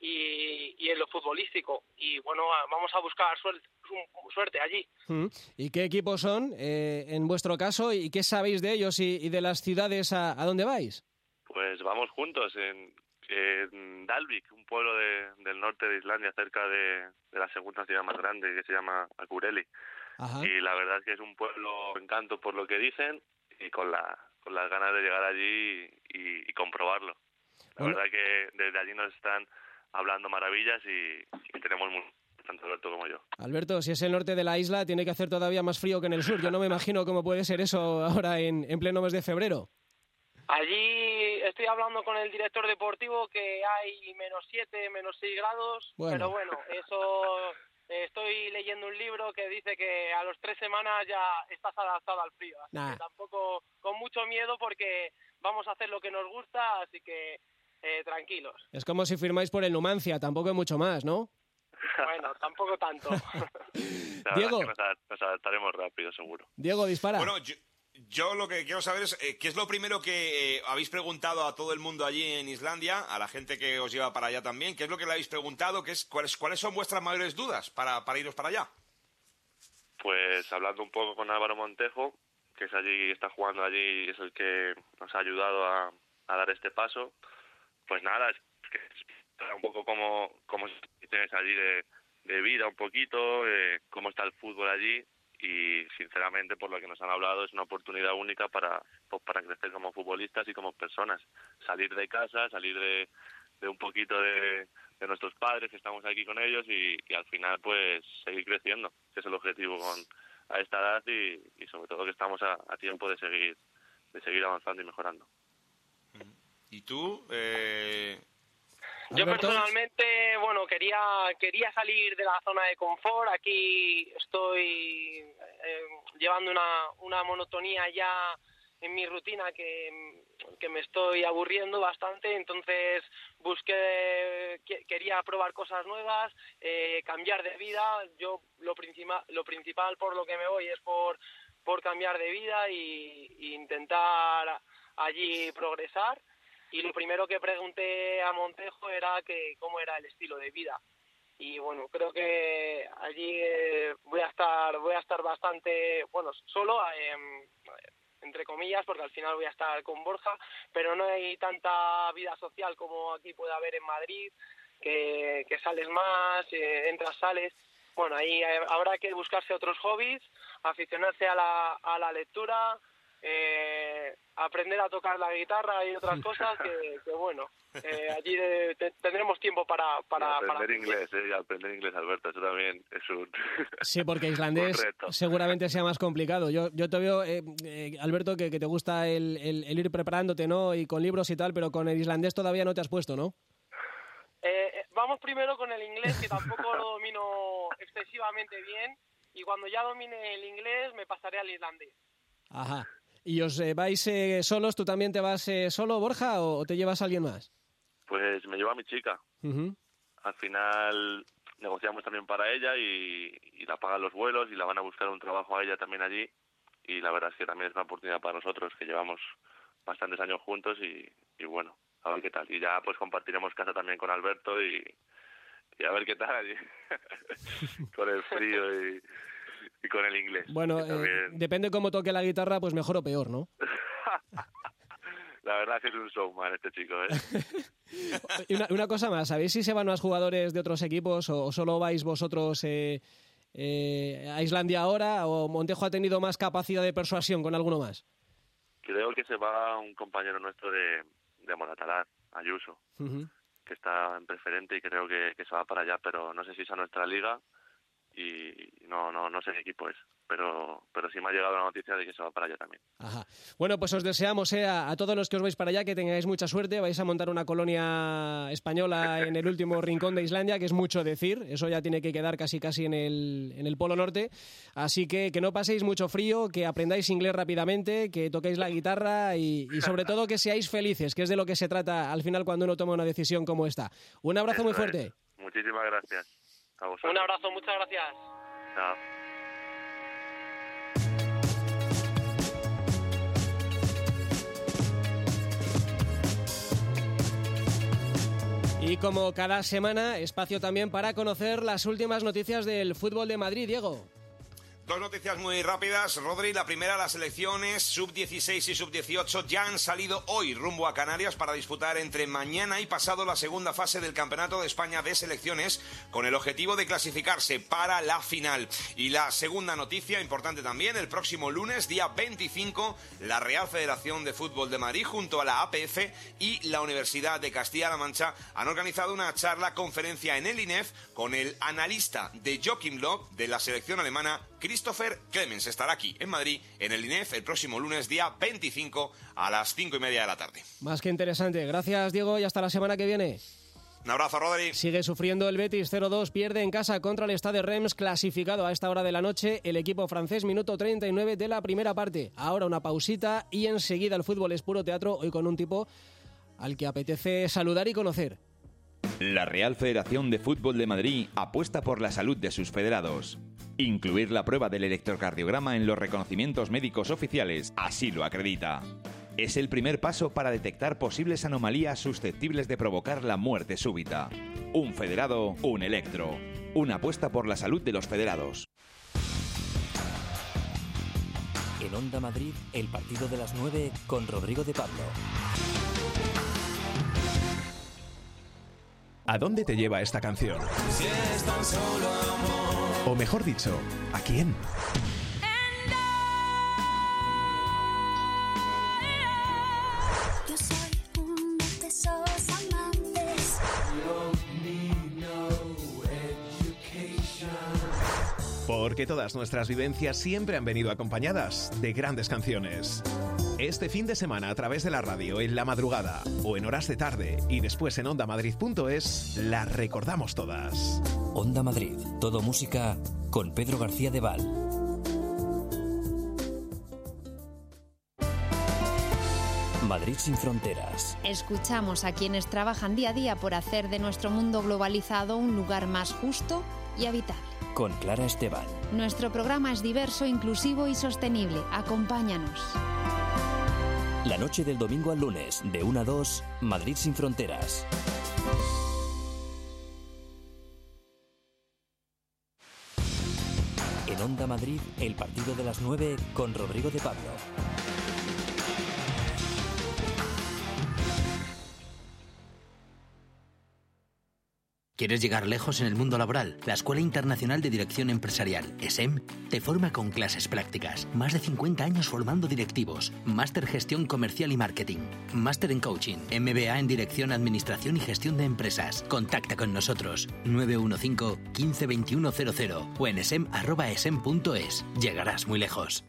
y en lo futbolístico. Y bueno, vamos a buscar suerte allí. ¿Y qué equipos son en vuestro caso y qué sabéis de ellos y de las ciudades a dónde vais? Pues vamos juntos en Dalvik, un pueblo del norte de Islandia, cerca de la segunda ciudad más grande, que se llama Akureyri. Ajá. Y la verdad es que es un pueblo encanto por lo que dicen y con las ganas de llegar allí y comprobarlo. La verdad que desde allí nos están hablando maravillas y tenemos tanto Alberto como yo. Alberto, si es el norte de la isla, tiene que hacer todavía más frío que en el sur. Yo no me imagino cómo puede ser eso ahora en pleno mes de febrero. Allí estoy hablando con el director deportivo que hay -7, -6 grados, Bueno. pero bueno, eso estoy leyendo un libro que dice que a las 3 semanas ya estás adaptado al frío, así Nah. que tampoco con mucho miedo porque vamos a hacer lo que nos gusta, así que tranquilos. Es como si firmáis por el Numancia, tampoco es mucho más, ¿no? Bueno, tampoco tanto. La Diego. verdad es que nos adaptaremos rápido, seguro. Diego, dispara. Bueno, yo lo que quiero saber es qué es lo primero que habéis preguntado a todo el mundo allí en Islandia, a la gente que os lleva para allá también. ¿Qué es lo que le habéis preguntado? ¿Cuáles son vuestras mayores dudas para iros para allá? Pues hablando un poco con Álvaro Montejo, que es allí, está jugando allí, es el que nos ha ayudado a dar este paso. Pues nada, es que un poco cómo tienes allí de vida un poquito, cómo está el fútbol allí, y sinceramente por lo que nos han hablado es una oportunidad única para crecer como futbolistas y como personas, salir de casa, salir de un poquito de nuestros padres, que estamos aquí con ellos, y al final pues seguir creciendo, que es el objetivo a esta edad, y sobre todo que estamos a tiempo de seguir avanzando y mejorando. ¿Y tú? Yo personalmente, bueno, quería salir de la zona de confort. Aquí estoy llevando una monotonía ya en mi rutina que me estoy aburriendo bastante, entonces quería probar cosas nuevas, cambiar de vida. Yo lo principal por lo que me voy es por cambiar de vida y intentar allí progresar. Y lo primero que pregunté a Montejo era que cómo era el estilo de vida. Y bueno, creo que allí voy a estar bastante, bueno, solo, entre comillas, porque al final voy a estar con Borja, pero no hay tanta vida social como aquí puede haber en Madrid, que sales más, entras, sales. Bueno, ahí habrá que buscarse otros hobbies, aficionarse a la lectura, aprender a tocar la guitarra y otras cosas que bueno, allí tendremos tiempo para aprender inglés, y aprender inglés, Alberto, eso también es un sí, porque islandés seguramente sea más complicado. Yo te veo, Alberto, que te gusta el ir preparándote, ¿no? Y con libros y tal, pero con el islandés todavía no te has puesto, ¿no? Vamos primero con el inglés, que tampoco lo domino excesivamente bien, y cuando ya domine el inglés me pasaré al islandés. Ajá. ¿Y os vais solos? ¿Tú también te vas solo, Borja, o te llevas a alguien más? Pues me llevo a mi chica. Uh-huh. Al final negociamos también para ella y la pagan los vuelos y la van a buscar un trabajo a ella también allí. Y la verdad es que también es una oportunidad para nosotros, que llevamos bastantes años juntos y bueno, a ver qué tal. Y ya pues compartiremos casa también con Alberto y a ver qué tal allí. Con el frío y con el inglés. Bueno, depende cómo toque la guitarra, pues mejor o peor, ¿no? La verdad es que es un showman este chico, ¿eh? Y una cosa más, ¿sabéis si se van más jugadores de otros equipos o solo vais vosotros a Islandia ahora, o Montejo ha tenido más capacidad de persuasión con alguno más? Creo que se va un compañero nuestro de Moratalaz, Ayuso, que está en preferente y creo que se va para allá, pero no sé si es a nuestra liga y no sé qué equipo es, pero sí me ha llegado la noticia de que se va para allá también. Ajá. Bueno, pues os deseamos a todos los que os vais para allá que tengáis mucha suerte. Vais a montar una colonia española en el último rincón de Islandia, que es mucho decir, eso ya tiene que quedar casi en el Polo Norte, así que no paséis mucho frío, que aprendáis inglés rápidamente, que toquéis la guitarra y sobre todo que seáis felices, que es de lo que se trata al final cuando uno toma una decisión como esta. Un abrazo muy fuerte. Muchísimas gracias. Un abrazo, muchas gracias. Chao. Y como cada semana, espacio también para conocer las últimas noticias del fútbol de Madrid, Diego. Dos noticias muy rápidas, Rodri. La primera, las selecciones sub-16 y sub-18 ya han salido hoy rumbo a Canarias para disputar entre mañana y pasado la segunda fase del Campeonato de España de Selecciones, con el objetivo de clasificarse para la final. Y la segunda noticia, importante también, el próximo lunes, día 25, la Real Federación de Fútbol de Madrid junto a la APF y la Universidad de Castilla-La Mancha han organizado una conferencia en el INEF con el analista de Joachim Löw de la selección alemana, Christopher Clemens. Estará aquí en Madrid, en el INEF, el próximo lunes, día 25, a las 5:30 de la tarde. Más que interesante. Gracias, Diego, y hasta la semana que viene. Un abrazo, Rodri. Sigue sufriendo el Betis 0-2, pierde en casa contra el Stade Reims, clasificado a esta hora de la noche el equipo francés, minuto 39 de la primera parte. Ahora una pausita y enseguida el fútbol es puro teatro, hoy con un tipo al que apetece saludar y conocer. La Real Federación de Fútbol de Madrid apuesta por la salud de sus federados. Incluir la prueba del electrocardiograma en los reconocimientos médicos oficiales así lo acredita. Es el primer paso para detectar posibles anomalías susceptibles de provocar la muerte súbita. Un federado, un electro. Una apuesta por la salud de los federados. En Onda Madrid, el partido de las 9 con Rodrigo de Pablo. ¿A dónde te lleva esta canción? Si es tan solo amor. O mejor dicho, ¿a quién? Yo soy uno de esos amantes. Porque todas nuestras vivencias siempre han venido acompañadas de grandes canciones. Este fin de semana a través de la radio, en la madrugada o en horas de tarde y después en ondamadrid.es, las recordamos todas. Onda Madrid, todo música con Pedro García de Val. Madrid sin fronteras. Escuchamos a quienes trabajan día a día por hacer de nuestro mundo globalizado un lugar más justo y habitable. Con Clara Esteban. Nuestro programa es diverso, inclusivo y sostenible. Acompáñanos. La noche del domingo al lunes, de 1 a 2, Madrid sin fronteras. En Onda Madrid, el partido de las 9 con Rodrigo de Pablo. ¿Quieres llegar lejos en el mundo laboral? La Escuela Internacional de Dirección Empresarial, ESEM, te forma con clases prácticas. Más de 50 años formando directivos. Máster Gestión Comercial y Marketing. Máster en Coaching. MBA en Dirección, Administración y Gestión de Empresas. Contacta con nosotros. 915 15 2100 o en esem@esem.es. Llegarás muy lejos.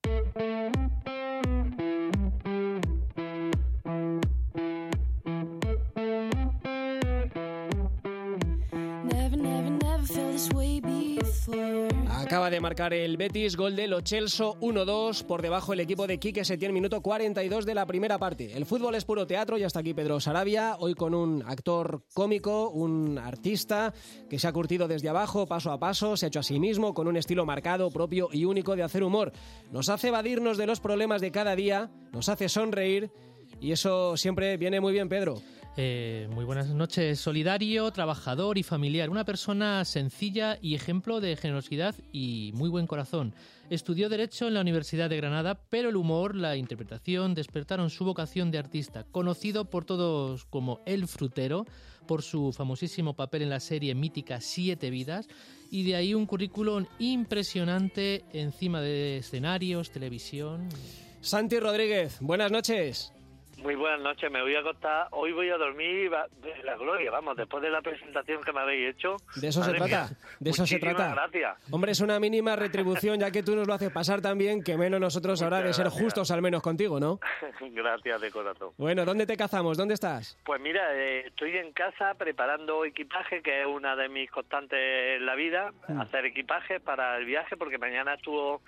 Acaba de marcar el Betis, gol de Lo Celso, 1-2, por debajo el equipo de Quique Setién, minuto 42 de la primera parte. El fútbol es puro teatro y hasta aquí Pedro Sarabia, hoy con un actor cómico, un artista que se ha curtido desde abajo, paso a paso, se ha hecho a sí mismo con un estilo marcado, propio y único de hacer humor. Nos hace evadirnos de los problemas de cada día, nos hace sonreír y eso siempre viene muy bien, Pedro. Muy buenas noches. Solidario, trabajador y familiar. Una persona sencilla y ejemplo de generosidad y muy buen corazón. Estudió Derecho en la Universidad de Granada, pero el humor, la interpretación despertaron su vocación de artista. Conocido por todos como El Frutero, por su famosísimo papel en la serie mítica 7 vidas, y de ahí un currículum impresionante encima de escenarios, televisión. Santi Rodríguez, buenas noches. Muy buenas noches, me voy a acostar, hoy voy a dormir de la gloria, vamos, después de la presentación que me habéis hecho. De eso se trata, de eso se trata. Gracias. Hombre, es una mínima retribución, ya que tú nos lo haces pasar también, que menos nosotros ahora de ser justos al menos contigo, ¿no? Gracias de corazón. Bueno, ¿dónde te cazamos? ¿Dónde estás? Pues mira, estoy en casa preparando equipaje, que es una de mis constantes en la vida, hacer equipaje para el viaje, porque mañana estuvo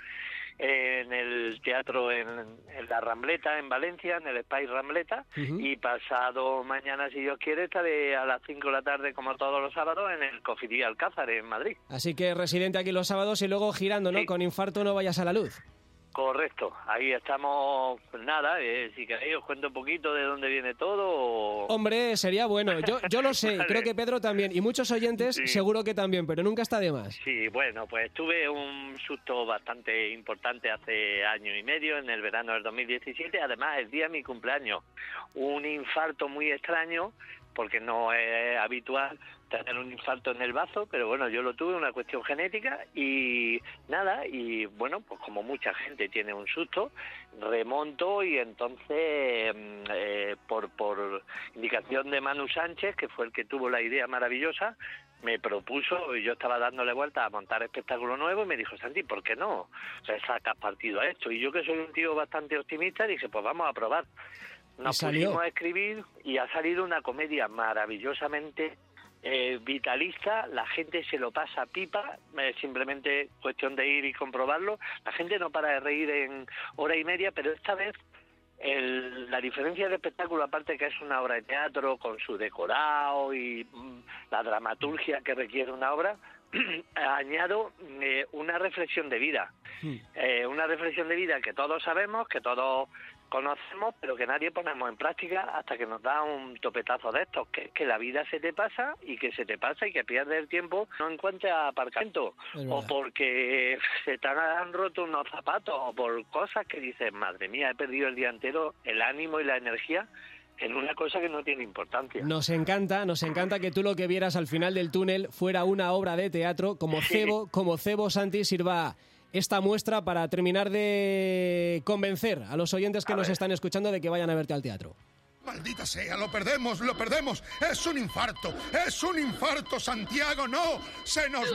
en el teatro en la Rambleta, en Valencia, en el Spice Rambleta, y pasado mañana, si Dios quiere, estaré a las 5 de la tarde, como todos los sábados, en el Cofidía Alcázar, en Madrid. Así que residente aquí los sábados y luego girando, ¿no? Sí. Con infarto no vayas a la luz. Correcto, ahí estamos, pues nada, si queréis os cuento un poquito de dónde viene todo. Hombre, sería bueno, yo lo sé, vale. Creo que Pedro también, y muchos oyentes seguro que también, pero nunca está de más. Sí, bueno, pues tuve un susto bastante importante hace año y medio, en el verano del 2017, además el día de mi cumpleaños, un infarto muy extraño, porque no es habitual tener un infarto en el bazo, pero bueno, yo lo tuve, una cuestión genética y nada, y bueno, pues como mucha gente tiene un susto, remonto y entonces por indicación de Manu Sánchez, que fue el que tuvo la idea maravillosa, me propuso, y yo estaba dándole vuelta a montar espectáculo nuevo, y me dijo, Santi, ¿por qué no? O sea, sacas partido a esto. Y yo, que soy un tío bastante optimista, dije, pues vamos a probar. Nos pusimos a escribir y ha salido una comedia maravillosamente vitalista, la gente se lo pasa pipa, simplemente cuestión de ir y comprobarlo. La gente no para de reír en hora y media, pero esta vez la diferencia del espectáculo, aparte que es una obra de teatro con su decorado y la dramaturgia que requiere una obra, añado una reflexión de vida, una reflexión de vida que todos sabemos, que todos conocemos, pero que nadie ponemos en práctica hasta que nos da un topetazo de estos, que es que la vida se te pasa y que pierdes el tiempo, no encuentres aparcamiento, o porque se te han roto unos zapatos, o por cosas que dices, madre mía, he perdido el día entero, el ánimo y la energía en una cosa que no tiene importancia. Nos encanta que tú lo que vieras al final del túnel fuera una obra de teatro, como Cebo, Santi, sirva esta muestra para terminar de convencer a los oyentes que nos están escuchando de que vayan a verte al teatro. Maldita sea, lo perdemos. Es un infarto, Santiago, no. Se nos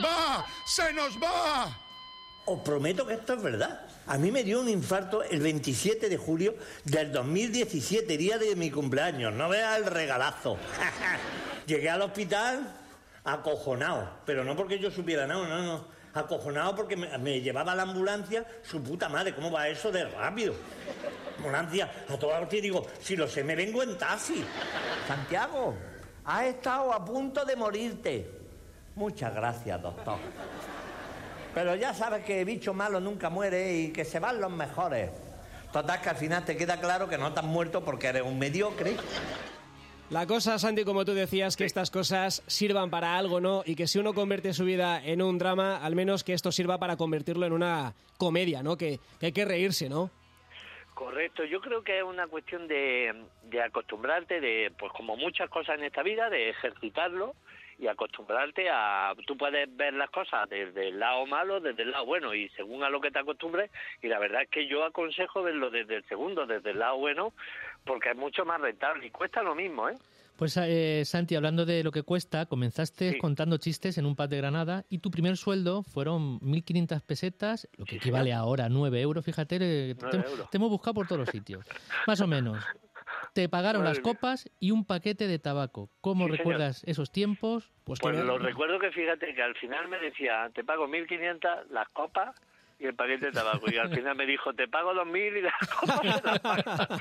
va. Os prometo que esto es verdad. A mí me dio un infarto el 27 de julio del 2017, día de mi cumpleaños. No veas el regalazo. Llegué al hospital acojonado, pero no porque yo supiera nada, no. Acojonado porque me llevaba la ambulancia, su puta madre, ¿cómo va eso de rápido? Ambulancia, a toda hora, digo, si lo sé, me vengo en taxi. Santiago, has estado a punto de morirte. Muchas gracias, doctor. Pero ya sabes que bicho malo nunca muere y que se van los mejores. Total, que al final te queda claro que no te has muerto porque eres un mediocre. La cosa, Santi, como tú decías, que estas cosas sirvan para algo, ¿no? Y que si uno convierte su vida en un drama, al menos que esto sirva para convertirlo en una comedia, ¿no? Que hay que reírse, ¿no? Correcto, yo creo que es una cuestión de acostumbrarte, pues como muchas cosas en esta vida, de ejercitarlo y acostumbrarte a... Tú puedes ver las cosas desde el lado malo, desde el lado bueno, y según a lo que te acostumbres, y la verdad es que yo aconsejo verlo desde el segundo, desde el lado bueno, porque es mucho más rentable y cuesta lo mismo, ¿eh? Pues Santi, hablando de lo que cuesta, comenzaste contando chistes en un pub de Granada y tu primer sueldo fueron 1.500 pesetas, lo que equivale ahora a 9 euros, fíjate, te hemos buscado por todos los sitios, más o menos. Te pagaron las copas y un paquete de tabaco. ¿Cómo recuerdas esos tiempos? Pues lo recuerdo que fíjate que al final me decía, te pago 1.500 las copas y el paquete de tabaco. Y al final me dijo, te pago 2.000 y las copas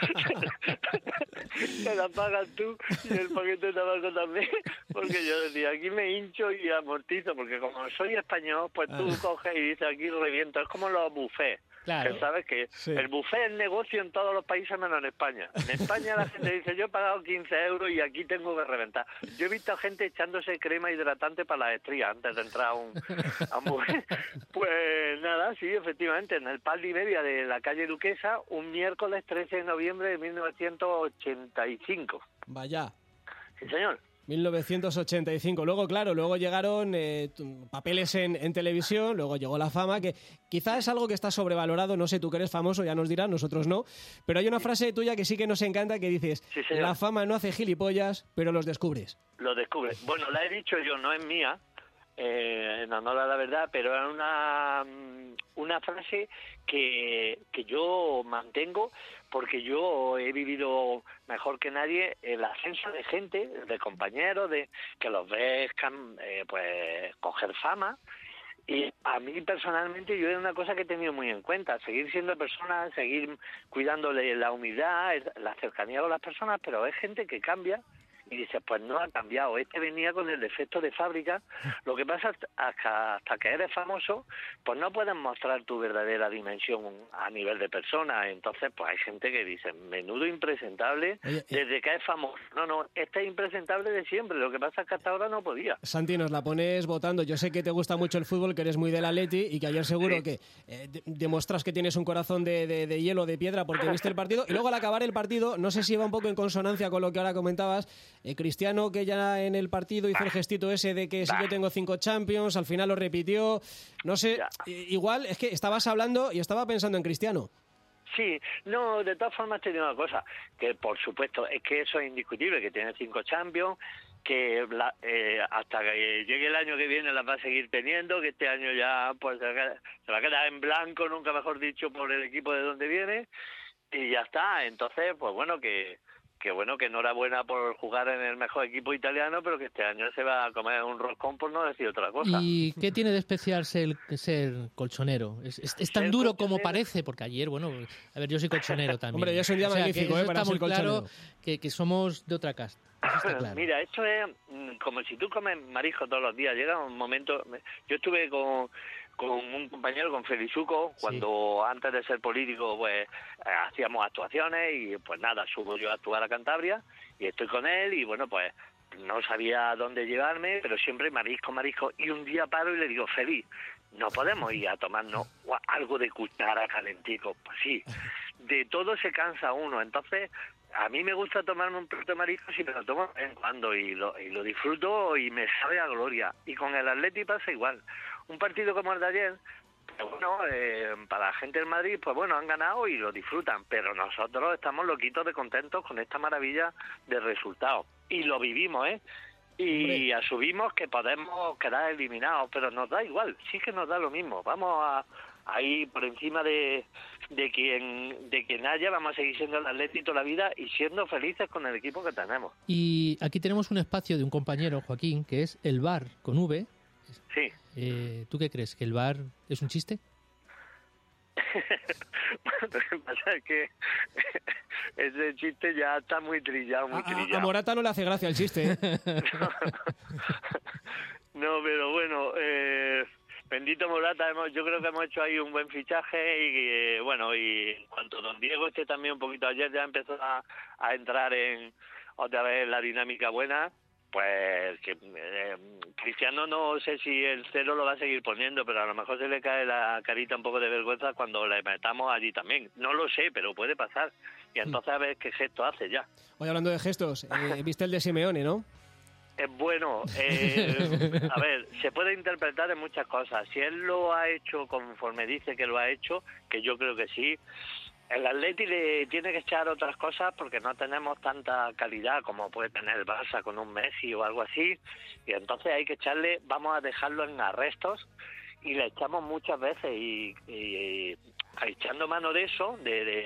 te las pagas tú y el paquete de tabaco también. Porque yo decía, aquí me hincho y amortizo, porque como soy español, pues tú coges y dices, aquí reviento. Es como los buffets. Claro. Que sabes que el buffet es negocio en todos los países menos en España. En España la gente dice, yo he pagado 15 euros y aquí tengo que reventar. Yo he visto gente echándose crema hidratante para las estrías antes de entrar a un buffet. Pues nada, sí, efectivamente, en el pub de Iberia de la calle Duquesa, un miércoles 13 de noviembre de 1985. Vaya. Sí, señor. 1985. Luego, claro, luego llegaron papeles en televisión, luego llegó la fama, que quizás es algo que está sobrevalorado, no sé, tú que eres famoso, ya nos dirás, nosotros no, pero hay una frase tuya que sí que nos encanta, que dices, la fama no hace gilipollas, pero los descubres. Los descubres. Bueno, la he dicho yo, no es mía, en honor a la verdad, pero era una frase que yo mantengo, porque yo he vivido mejor que nadie el ascenso de gente, de compañeros, de que los ves pues coger fama. Y a mí personalmente yo es una cosa que he tenido muy en cuenta, seguir siendo persona, seguir cuidándole la humildad, la cercanía con las personas, pero es gente que cambia. Y dices, pues no ha cambiado, este venía con el defecto de fábrica. Lo que pasa hasta que eres famoso, pues no puedes mostrar tu verdadera dimensión a nivel de persona. Entonces, pues hay gente que dice, menudo impresentable desde que es famoso. No, este es impresentable de siempre, lo que pasa es que hasta ahora no podía. Santi, nos la pones votando. Yo sé que te gusta mucho el fútbol, que eres muy del Atleti y que ayer seguro que demuestras que tienes un corazón de hielo, de piedra, porque viste el partido. Y luego al acabar el partido, no sé si iba un poco en consonancia con lo que ahora comentabas, Cristiano, que ya en el partido hizo el gestito ese de que si yo tengo 5 Champions, al final lo repitió, no sé, igual es que estabas hablando y estaba pensando en Cristiano. Sí, no, de todas formas te digo una cosa, que por supuesto es que eso es indiscutible, que tiene 5 Champions, que hasta que llegue el año que viene las va a seguir teniendo, que este año ya pues se va a quedar en blanco, nunca mejor dicho, por el equipo de donde viene, y ya está. Entonces, pues bueno, que enhorabuena por jugar en el mejor equipo italiano, pero que este año se va a comer un roscón, por no decir otra cosa. ¿Y qué tiene de especial ser colchonero? ¿Es tan duro como parece? Porque ayer, bueno, a ver, yo soy colchonero también. Hombre, ya es un día magnífico, para ser colchonero. Claro que somos de otra casta. Eso está claro. Mira, esto es como si tú comes marisco todos los días. Llega un momento... Yo estuve con un compañero, con Felizuco, cuando antes de ser político pues hacíamos actuaciones y pues nada, subo yo a actuar a Cantabria y estoy con él y bueno, pues no sabía dónde llevarme, pero siempre marisco, y un día paro y le digo, Feli, no podemos ir a tomarnos algo de cuchara calentico. Pues sí, de todo se cansa uno, entonces a mí me gusta tomarme un plato de marisco si me lo tomo de vez en cuando y lo disfruto y me sabe a gloria. Y con el Atleti pasa igual. Un partido como el de ayer, pues bueno, para la gente del Madrid, pues bueno, han ganado y lo disfrutan, pero nosotros estamos loquitos de contentos con esta maravilla de resultados. Y lo vivimos, y asumimos que podemos quedar eliminados, pero nos da igual, sí que nos da lo mismo. Vamos a ir por encima de quien haya, vamos a seguir siendo el Atleti toda la vida y siendo felices con el equipo que tenemos. Y aquí tenemos un espacio de un compañero, Joaquín, que es el bar con V. Sí. ¿Tú qué crees? ¿Que el bar es un chiste? Lo que pasa es que ese chiste ya está muy trillado, A Morata no le hace gracia el chiste, No, pero bueno, bendito Morata, yo creo que hemos hecho ahí un buen fichaje y bueno, y en cuanto don Diego esté también un poquito ayer ya empezó a entrar en otra vez la dinámica buena. Pues que Cristiano no sé si el 0 lo va a seguir poniendo, pero a lo mejor se le cae la carita un poco de vergüenza cuando le metamos allí también. No lo sé, pero puede pasar. Y entonces a ver qué gesto hace ya. Hoy hablando de gestos, viste el de Simeone, ¿no? Es bueno. A ver, se puede interpretar en muchas cosas. Si él lo ha hecho conforme dice que lo ha hecho, que yo creo que sí, el Atleti le tiene que echar otras cosas porque no tenemos tanta calidad como puede tener el Barça con un Messi o algo así, y entonces hay que echarle, vamos a dejarlo en arrestos, y le echamos muchas veces y echando mano de eso,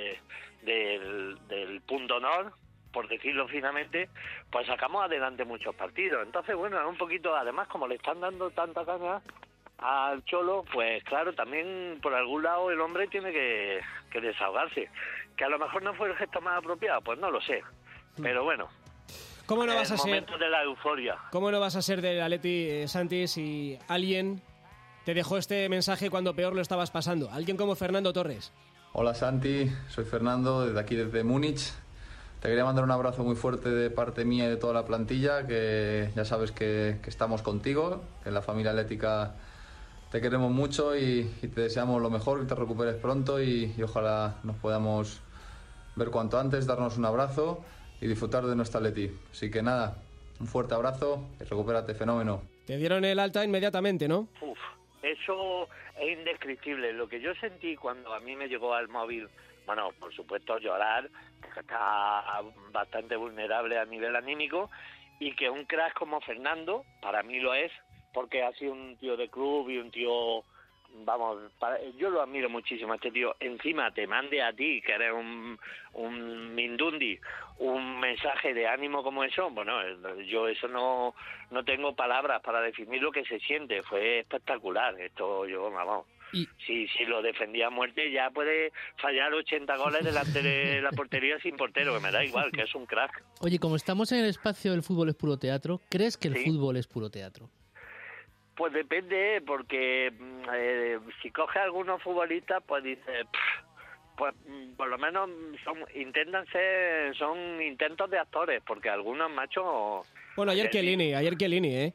del punto honor, por decirlo finamente, pues sacamos adelante muchos partidos. Entonces, bueno, es un poquito, además, como le están dando tanta caña al Cholo, pues claro, también por algún lado el hombre tiene que desahogarse. Que a lo mejor no fue el gesto más apropiado, pues no lo sé. Pero bueno, ¿Cómo no vas a ser? momento de la euforia. ¿Cómo no vas a ser del Atleti, Santi, si alguien te dejó este mensaje cuando peor lo estabas pasando? Alguien como Fernando Torres. Hola Santi, soy Fernando, desde aquí, desde Múnich. Te quería mandar un abrazo muy fuerte de parte mía y de toda la plantilla, que ya sabes que estamos contigo, que en la familia atlética te queremos mucho y te deseamos lo mejor, que te recuperes pronto y ojalá nos podamos ver cuanto antes, darnos un abrazo y disfrutar de nuestra Atleti. Así que nada, un fuerte abrazo y recupérate, fenómeno. Te dieron el alta inmediatamente, ¿no? Eso es indescriptible. Lo que yo sentí cuando a mí me llegó al móvil, bueno, por supuesto llorar, porque está bastante vulnerable a nivel anímico, y que un crack como Fernando, para mí lo es, porque ha sido un tío de club y un tío, vamos, yo lo admiro muchísimo a este tío, encima te mande a ti, que eres un mindundi, un mensaje de ánimo como eso, bueno, yo eso no tengo palabras para definir lo que se siente, fue espectacular, esto yo, vamos. Si lo defendía a muerte, ya puede fallar 80 goles delante de la portería sin portero, que me da igual, que es un crack. Oye, como estamos en el espacio del fútbol es puro teatro, ¿crees que el fútbol es puro teatro? Pues depende, porque si coge a algunos futbolistas, pues dice, pues por lo menos son intentos de actores, porque algunos machos... Bueno, ayer Chiellini, ¿eh?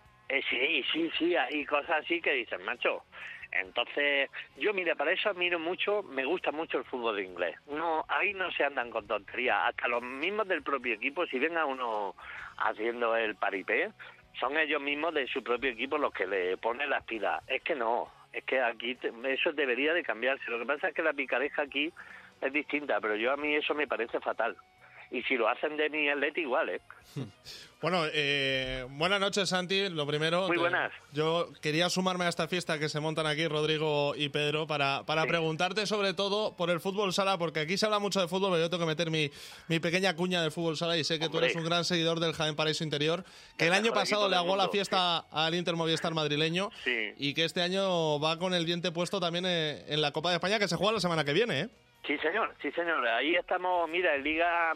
Sí, hay cosas así que dicen, macho. Entonces, yo, mira, para eso admiro mucho, me gusta mucho el fútbol inglés. No, ahí no se andan con tonterías. Hasta los mismos del propio equipo, si ven a uno haciendo el paripé, son ellos mismos de su propio equipo los que le ponen las pilas. Es que no, es que aquí eso debería de cambiarse. Lo que pasa es que la picaresca aquí es distinta, pero a mí eso me parece fatal. Y si lo hacen de mi Atleti, igual, ¿eh? Bueno, buenas noches, Santi. Lo primero, muy buenas. Yo quería sumarme a esta fiesta que se montan aquí Rodrigo y Pedro para preguntarte sobre todo por el fútbol sala, porque aquí se habla mucho de fútbol, pero yo tengo que meter mi pequeña cuña del fútbol sala y sé que tú eres un gran seguidor del Jaén Paraíso Interior, que el año pasado le aguó la fiesta al Inter Movistar madrileño y que este año va con el diente puesto también en la Copa de España, que se juega la semana que viene, ¿eh? Sí, señor. Ahí estamos, mira, en Liga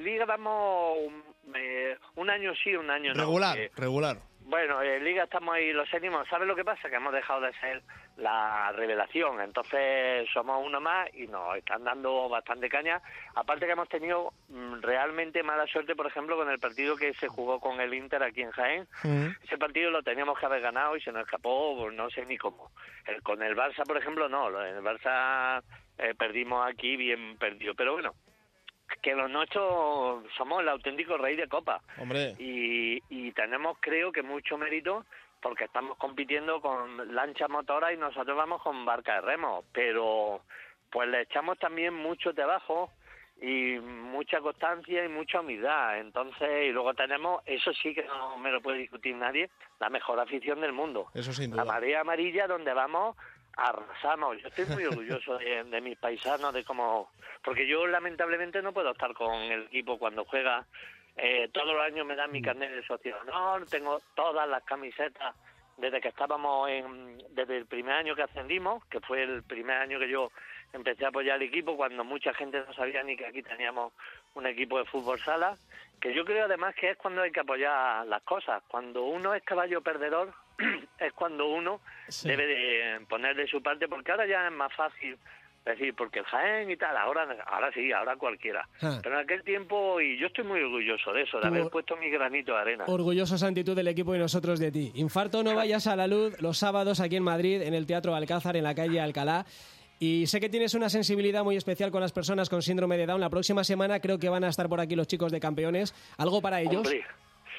damos un año sí, un año no. Regular. Bueno, en Liga estamos ahí los séptimos. ¿Sabes lo que pasa? Que hemos dejado de ser la revelación. Entonces somos uno más y nos están dando bastante caña. Aparte que hemos tenido realmente mala suerte, por ejemplo, con el partido que se jugó con el Inter aquí en Jaén. Ese partido lo teníamos que haber ganado y se nos escapó, no sé ni cómo. Con el Barça, por ejemplo, no. El Barça perdimos aquí bien perdido. Pero bueno, que los nuestros somos el auténtico rey de copa. Hombre. Y tenemos, creo que mucho mérito, porque estamos compitiendo con lancha motora y nosotros vamos con barca de remo, pero pues le echamos también mucho trabajo y mucha constancia y mucha humildad. Entonces, y luego tenemos, eso sí que no me lo puede discutir nadie, la mejor afición del mundo. Eso sin duda. La marea amarilla, donde vamos, arrasamos. Yo estoy muy orgulloso de mis paisanos, de cómo... Porque yo lamentablemente no puedo estar con el equipo cuando juega. Todos los años me dan mi carnet de socio de honor, tengo todas las camisetas desde que estábamos desde el primer año que ascendimos, que fue el primer año que yo empecé a apoyar al equipo, cuando mucha gente no sabía ni que aquí teníamos un equipo de fútbol sala, que yo creo además que es cuando hay que apoyar las cosas. Cuando uno es caballo perdedor es cuando uno debe de poner de su parte, porque ahora ya es más fácil decir, porque el Jaén y tal, ahora sí, ahora cualquiera. Pero en aquel tiempo, y yo estoy muy orgulloso de eso, de haber puesto mi granito de arena. Orgulloso, Santi, tú del equipo y nosotros de ti. Infarto, no vayas a la luz los sábados aquí en Madrid, en el Teatro Alcázar, en la calle Alcalá. Y sé que tienes una sensibilidad muy especial con las personas con síndrome de Down. La próxima semana creo que van a estar por aquí los chicos de Campeones. ¿Algo para ellos? Hombre,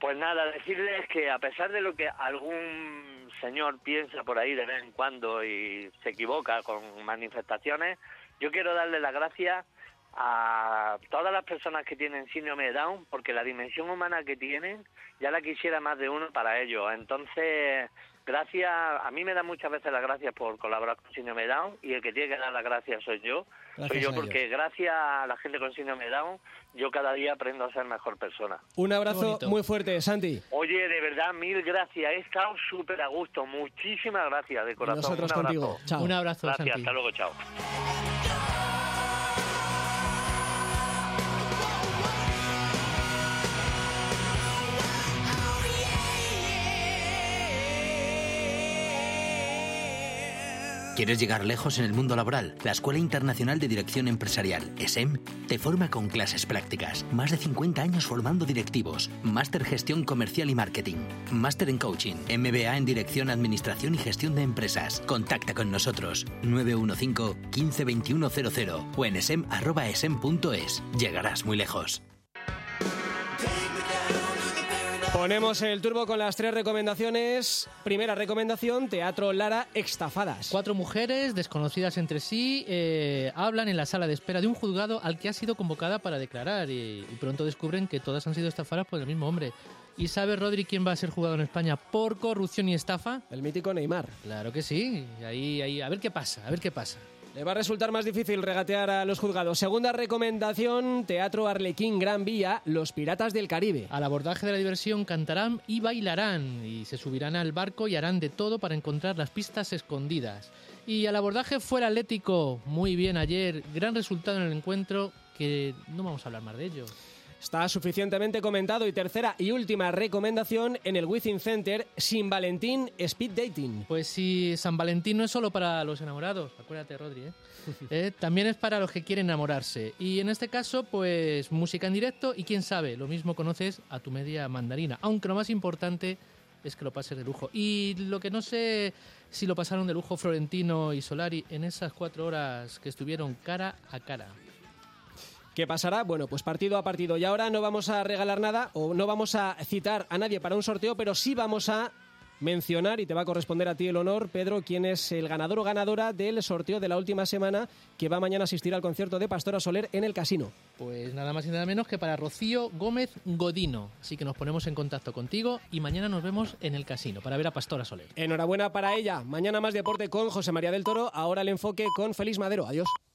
Pues nada, decirles que a pesar de lo que algún señor piensa por ahí de vez en cuando y se equivoca con manifestaciones, yo quiero darle las gracias a todas las personas que tienen síndrome de Down, porque la dimensión humana que tienen ya la quisiera más de uno para ellos. Entonces, gracias, a mí me da muchas veces las gracias por colaborar con síndrome de Down, y el que tiene que dar las gracias soy yo. Porque gracias a la gente con síndrome de Down, yo cada día aprendo a ser mejor persona. Un abrazo muy fuerte, Santi. Oye, de verdad, mil gracias. He estado súper a gusto. Muchísimas gracias, de corazón. Nosotros contigo. Chao. Un abrazo, gracias, Santi. hasta luego, chao. ¿Quieres llegar lejos en el mundo laboral? La Escuela Internacional de Dirección Empresarial, ESEM, te forma con clases prácticas. Más de 50 años formando directivos. Máster Gestión Comercial y Marketing. Máster en Coaching. MBA en Dirección, Administración y Gestión de Empresas. Contacta con nosotros. 915 15 21 00 o en esem@esem.es. Llegarás muy lejos. Ponemos el turbo con las 3 recomendaciones. Primera recomendación, Teatro Lara, Estafadas. 4 mujeres desconocidas entre sí hablan en la sala de espera de un juzgado al que ha sido convocada para declarar y pronto descubren que todas han sido estafadas por el mismo hombre. ¿Y sabe, Rodri, quién va a ser juzgado en España por corrupción y estafa? El mítico Neymar. Claro que sí. Ahí, a ver qué pasa, a ver qué pasa. Le va a resultar más difícil regatear a los juzgados. Segunda recomendación, Teatro Arlequín Gran Vía, Los Piratas del Caribe. Al abordaje de la diversión cantarán y bailarán y se subirán al barco y harán de todo para encontrar las pistas escondidas. Y al abordaje fue el Atlético, muy bien ayer, gran resultado en el encuentro, que no vamos a hablar más de ello. Está suficientemente comentado. Y tercera y última recomendación, en el Within Center, Sin Valentín, Speed Dating. Pues sí, San Valentín no es solo para los enamorados, acuérdate, Rodri, también es para los que quieren enamorarse. Y en este caso, pues música en directo y quién sabe, lo mismo conoces a tu media mandarina. Aunque lo más importante es que lo pases de lujo. Y lo que no sé si lo pasaron de lujo Florentino y Solari en esas 4 horas que estuvieron cara a cara. ¿Qué pasará? Bueno, pues partido a partido. Y ahora no vamos a regalar nada o no vamos a citar a nadie para un sorteo, pero sí vamos a mencionar, y te va a corresponder a ti el honor, Pedro, quién es el ganador o ganadora del sorteo de la última semana que va mañana a asistir al concierto de Pastora Soler en el Casino. Pues nada más y nada menos que para Rocío Gómez Godino. Así que nos ponemos en contacto contigo y mañana nos vemos en el Casino para ver a Pastora Soler. Enhorabuena para ella. Mañana más deporte con José María del Toro. Ahora el enfoque con Félix Madero. Adiós.